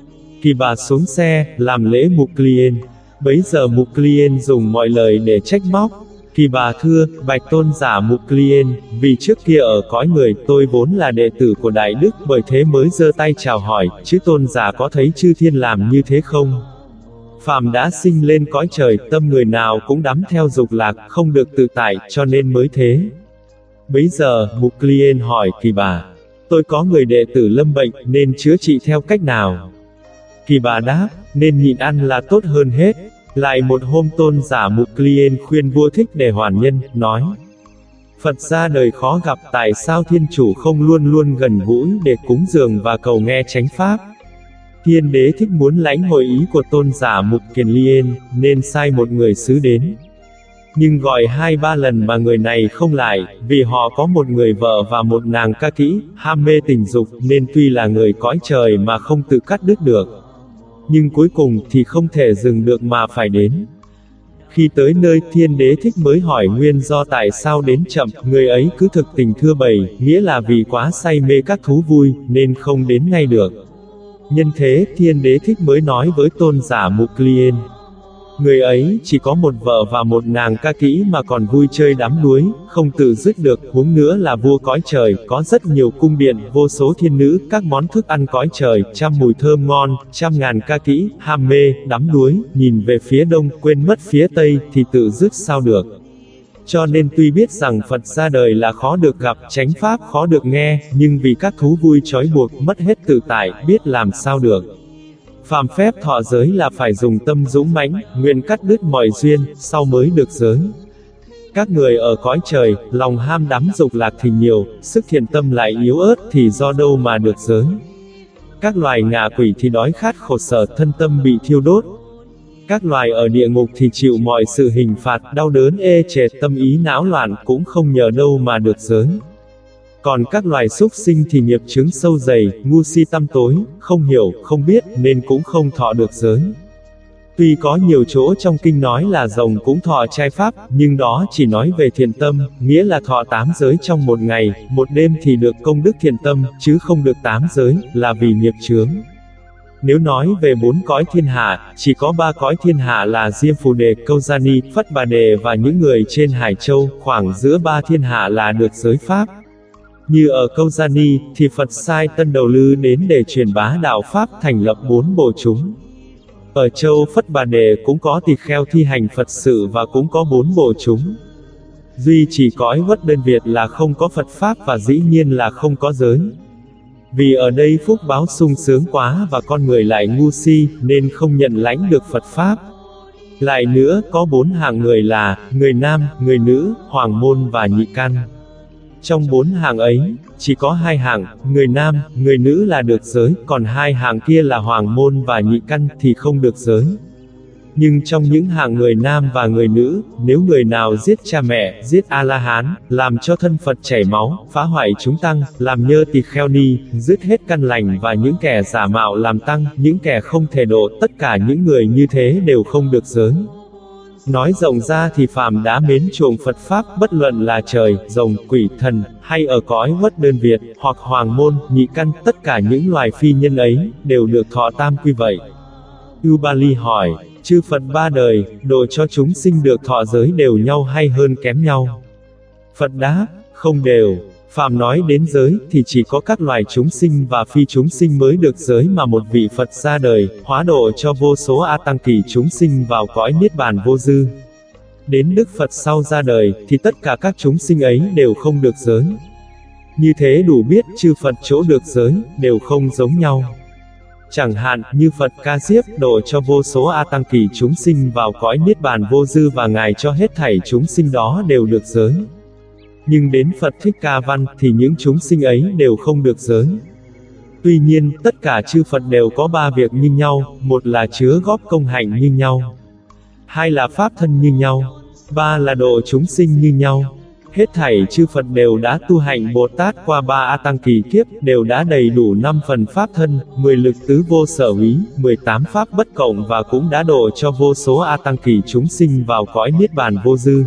Kỳ Bà xuống xe, làm lễ Mục Liên. Bấy giờ Mục Liên dùng mọi lời để trách móc. Kỳ Bà thưa, bạch tôn giả Mục Liên, vì trước kia ở cõi người, tôi vốn là đệ tử của Đại Đức, bởi thế mới giơ tay chào hỏi, chứ tôn giả có thấy chư thiên làm như thế không? Phàm đã sinh lên cõi trời, tâm người nào cũng đắm theo dục lạc, không được tự tại, cho nên mới thế. Bấy giờ, Mục Cliên hỏi Kỳ Bà, tôi có người đệ tử lâm bệnh, nên chữa trị theo cách nào? Kỳ Bà đáp, nên nhịn ăn là tốt hơn hết. Lại một hôm tôn giả Mục Cliên khuyên vua Thích Đề Hoàn Nhân, nói, Phật ra đời khó gặp, tại sao thiên chủ không luôn luôn gần gũi để cúng dường và cầu nghe chánh pháp? Thiên đế Thích muốn lãnh hội ý của tôn giả Mục Kiền Liên, nên sai một người sứ đến. Nhưng gọi 2-3 lần mà người này không lại, vì họ có một người vợ và một nàng ca kỹ, ham mê tình dục, nên tuy là người cõi trời mà không tự cắt đứt được. Nhưng cuối cùng thì không thể dừng được mà phải đến. Khi tới nơi, thiên đế Thích mới hỏi nguyên do tại sao đến chậm, người ấy cứ thực tình thưa bày, nghĩa là vì quá say mê các thú vui, nên không đến ngay được. Nhân thế, thiên đế Thích mới nói với tôn giả Mục Cliên, người ấy chỉ có một vợ và một nàng ca kỹ mà còn vui chơi đắm đuối, không tự dứt được, huống nữa là vua cõi trời, có rất nhiều cung điện, vô số thiên nữ, các món thức ăn cõi trời, trăm mùi thơm ngon, trăm ngàn ca kỹ, ham mê, đắm đuối, nhìn về phía đông, quên mất phía tây, thì tự dứt sao được. Cho nên tuy biết rằng Phật ra đời là khó được gặp, chánh pháp khó được nghe, nhưng vì các thú vui trói buộc, mất hết tự tại, biết làm sao được. Phàm phép thọ giới là phải dùng tâm dũng mãnh, nguyện cắt đứt mọi duyên, sau mới được giới. Các người ở cõi trời, lòng ham đắm dục lạc thì nhiều, sức thiện tâm lại yếu ớt thì do đâu mà được giới. Các loài ngạ quỷ thì đói khát khổ sở, thân tâm bị thiêu đốt. Các loài ở địa ngục thì chịu mọi sự hình phạt, đau đớn ê chề, tâm ý não loạn, cũng không nhờ đâu mà được giới. Còn các loài súc sinh thì nghiệp chướng sâu dày, ngu si tăm tối, không hiểu, không biết, nên cũng không thọ được giới. Tuy có nhiều chỗ trong kinh nói là rồng cũng thọ trai pháp, nhưng đó chỉ nói về thiện tâm, nghĩa là thọ 8 giới trong một ngày, một đêm thì được công đức thiện tâm, chứ không được 8 giới, là vì nghiệp chướng. Nếu nói về 4 cõi thiên hạ, chỉ có 3 cõi thiên hạ là Diêm Phù Đề, Câu Gia Ni, Phất Bà Đề và những người trên Hải Châu, khoảng giữa 3 thiên hạ là được giới pháp. Như ở Câu Gia Ni, thì Phật sai Tân Đầu Lư đến để truyền bá đạo Pháp, thành lập 4 bộ chúng. Ở châu Phất Bà Đề cũng có tỳ kheo thi hành Phật sự và cũng có 4 bộ chúng. Duy chỉ cõi Uất Đơn Việt là không có Phật Pháp và dĩ nhiên là không có giới. Vì ở đây phúc báo sung sướng quá và con người lại ngu si, nên không nhận lãnh được Phật Pháp. Lại nữa, có 4 hạng người là, người nam, người nữ, hoàng môn và nhị căn. Trong 4 hạng ấy, chỉ có 2 hạng, người nam, người nữ là được giới, còn 2 hạng kia là hoàng môn và nhị căn thì không được giới. Nhưng trong những hạng người nam và người nữ, nếu người nào giết cha mẹ, giết A-la-hán, làm cho thân Phật chảy máu, phá hoại chúng tăng, làm nhơ tỳ kheo ni, dứt hết căn lành và những kẻ giả mạo làm tăng, những kẻ không thể độ, tất cả những người như thế đều không được giới. Nói rộng ra thì phàm đã mến chuộng Phật Pháp, bất luận là trời, rồng, quỷ, thần, hay ở cõi Uất Đơn Việt, hoặc hoàng môn, nhị căn, tất cả những loài phi nhân ấy, đều được thọ tam quy vậy. Ubali hỏi, chư Phật 3 đời, độ cho chúng sinh được thọ giới đều nhau hay hơn kém nhau? Phật đáp, không đều. Phàm nói đến giới, thì chỉ có các loài chúng sinh và phi chúng sinh mới được giới mà một vị Phật ra đời, hóa độ cho vô số A Tăng kỳ chúng sinh vào cõi Niết Bàn vô dư. Đến Đức Phật sau ra đời, thì tất cả các chúng sinh ấy đều không được giới. Như thế đủ biết chư Phật chỗ được giới, đều không giống nhau. Chẳng hạn, như Phật Ca Diếp, độ cho vô số A Tăng kỳ chúng sinh vào cõi Niết Bàn vô dư và Ngài cho hết thảy chúng sinh đó đều được giới. Nhưng đến Phật Thích Ca Văn, thì những chúng sinh ấy đều không được giới. Tuy nhiên, tất cả chư Phật đều có 3 việc như nhau, một là chứa góp công hạnh như nhau, 2 là pháp thân như nhau, 3 là độ chúng sinh như nhau. Hết thảy chư Phật đều đã tu hành Bồ Tát qua 3 A Tăng kỳ kiếp, đều đã đầy đủ 5 phần pháp thân, 10 lực tứ vô sở úy, 18 pháp bất cộng và cũng đã độ cho vô số A Tăng kỳ chúng sinh vào cõi Niết Bàn vô dư.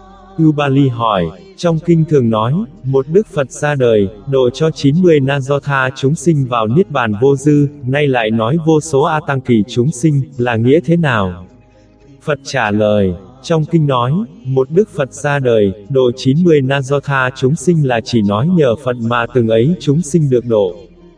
Ubali hỏi, trong kinh thường nói, một Đức Phật ra đời, độ cho 90 na do tha chúng sinh vào Niết Bàn vô dư, nay lại nói vô số A Tăng kỳ chúng sinh, là nghĩa thế nào? Phật trả lời, trong kinh nói, một Đức Phật ra đời, độ 90 na do tha chúng sinh là chỉ nói nhờ Phật mà từng ấy chúng sinh được độ.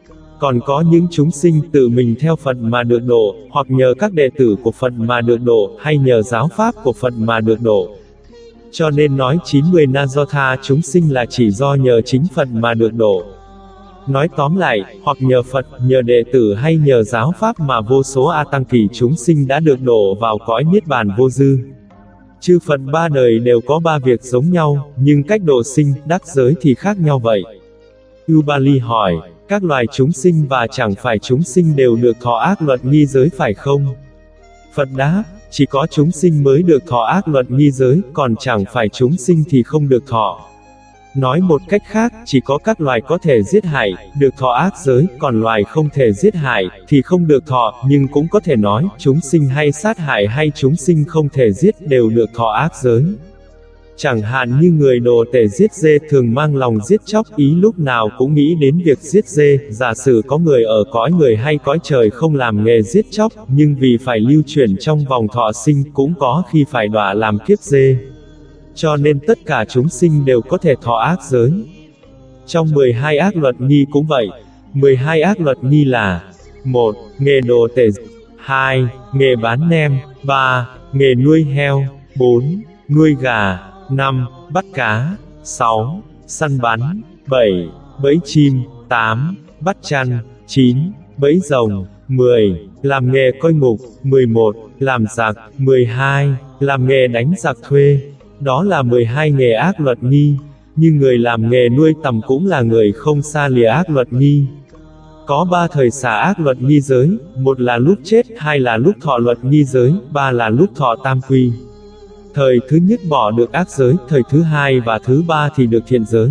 Còn có những chúng sinh tự mình theo Phật mà được độ, hoặc nhờ các đệ tử của Phật mà được độ, hay nhờ giáo pháp của Phật mà được độ. Cho nên nói 90 na do tha chúng sinh là chỉ do nhờ chính Phật mà được độ. Nói tóm lại, hoặc nhờ Phật, nhờ đệ tử hay nhờ giáo pháp mà vô số A Tăng kỳ chúng sinh đã được độ vào cõi Niết Bàn vô dư. Chư Phật ba đời đều có ba việc giống nhau, nhưng cách độ sinh, đắc giới thì khác nhau vậy. Ubali hỏi, các loài chúng sinh và chẳng phải chúng sinh đều được thọ ác luật nghi giới phải không? Phật đáp, chỉ có chúng sinh mới được thọ ác luật nghi giới, còn chẳng phải chúng sinh thì không được thọ. Nói một cách khác, chỉ có các loài có thể giết hại, được thọ ác giới, còn loài không thể giết hại, thì không được thọ, nhưng cũng có thể nói, chúng sinh hay sát hại hay chúng sinh không thể giết, đều được thọ ác giới. Chẳng hạn như người đồ tể giết dê thường mang lòng giết chóc, ý lúc nào cũng nghĩ đến việc giết dê. Giả sử có người ở cõi người hay cõi trời không làm nghề giết chóc, nhưng vì phải lưu chuyển trong vòng thọ sinh, cũng có khi phải đọa làm kiếp dê. Cho nên tất cả chúng sinh đều có thể thọ ác giới. Trong 12 ác luật nghi cũng vậy. 12 ác luật nghi là: 1. Nghề đồ tể. 2. Nghề bán nem. 3. Nghề nuôi heo. 4. Nuôi gà. 5. Bắt cá. 6. Săn bắn. 7. Bẫy chim. 8. Bắt chăn. 9. Bẫy rồng. 10. Làm nghề coi ngục. 11. Làm giặc. 12. Làm nghề đánh giặc thuê. Đó là 12 nghề ác luật nghi. Như người làm nghề nuôi tầm cũng là người không xa lìa ác luật nghi. Có 3 thời xả ác luật nghi giới, 1 là lúc chết, 2 là lúc thọ luật nghi giới, 3 là lúc thọ tam quy. Thời thứ nhất bỏ được ác giới, thời thứ 2 và thứ 3 thì được thiện giới.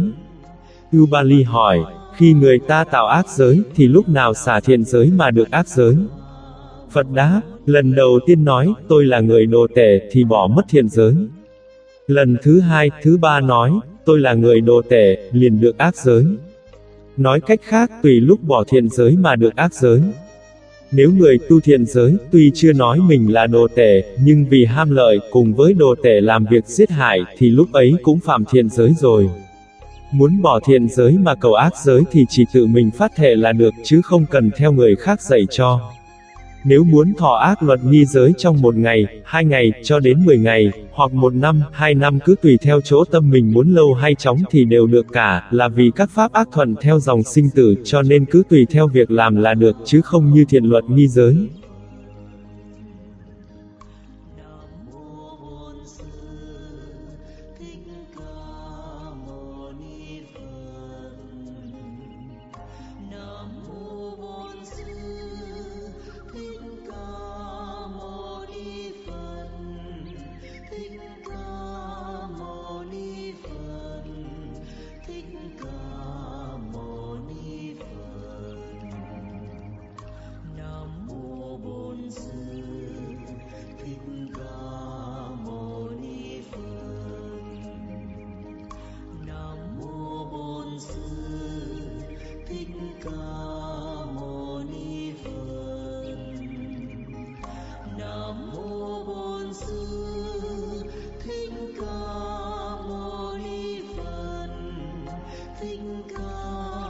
Ubali hỏi, khi người ta tạo ác giới, thì lúc nào xả thiện giới mà được ác giới? Phật đáp, lần đầu tiên nói, tôi là người đồ tể, thì bỏ mất thiện giới. Lần thứ 2, thứ 3 nói, tôi là người đồ tể, liền được ác giới. Nói cách khác, tùy lúc bỏ thiện giới mà được ác giới. Nếu người tu thiện giới, tuy chưa nói mình là đồ tể, nhưng vì ham lợi, cùng với đồ tể làm việc giết hại, thì lúc ấy cũng phạm thiện giới rồi. Muốn bỏ thiện giới mà cầu ác giới thì chỉ tự mình phát thệ là được, chứ không cần theo người khác dạy cho. Nếu muốn thọ ác luật nghi giới trong 1 ngày, 2 ngày, cho đến 10 ngày, hoặc 1 năm, 2 năm cứ tùy theo chỗ tâm mình muốn lâu hay chóng thì đều được cả, là vì các pháp ác thuận theo dòng sinh tử, cho nên cứ tùy theo việc làm là được, chứ không như thiện luật nghi giới. Thích ca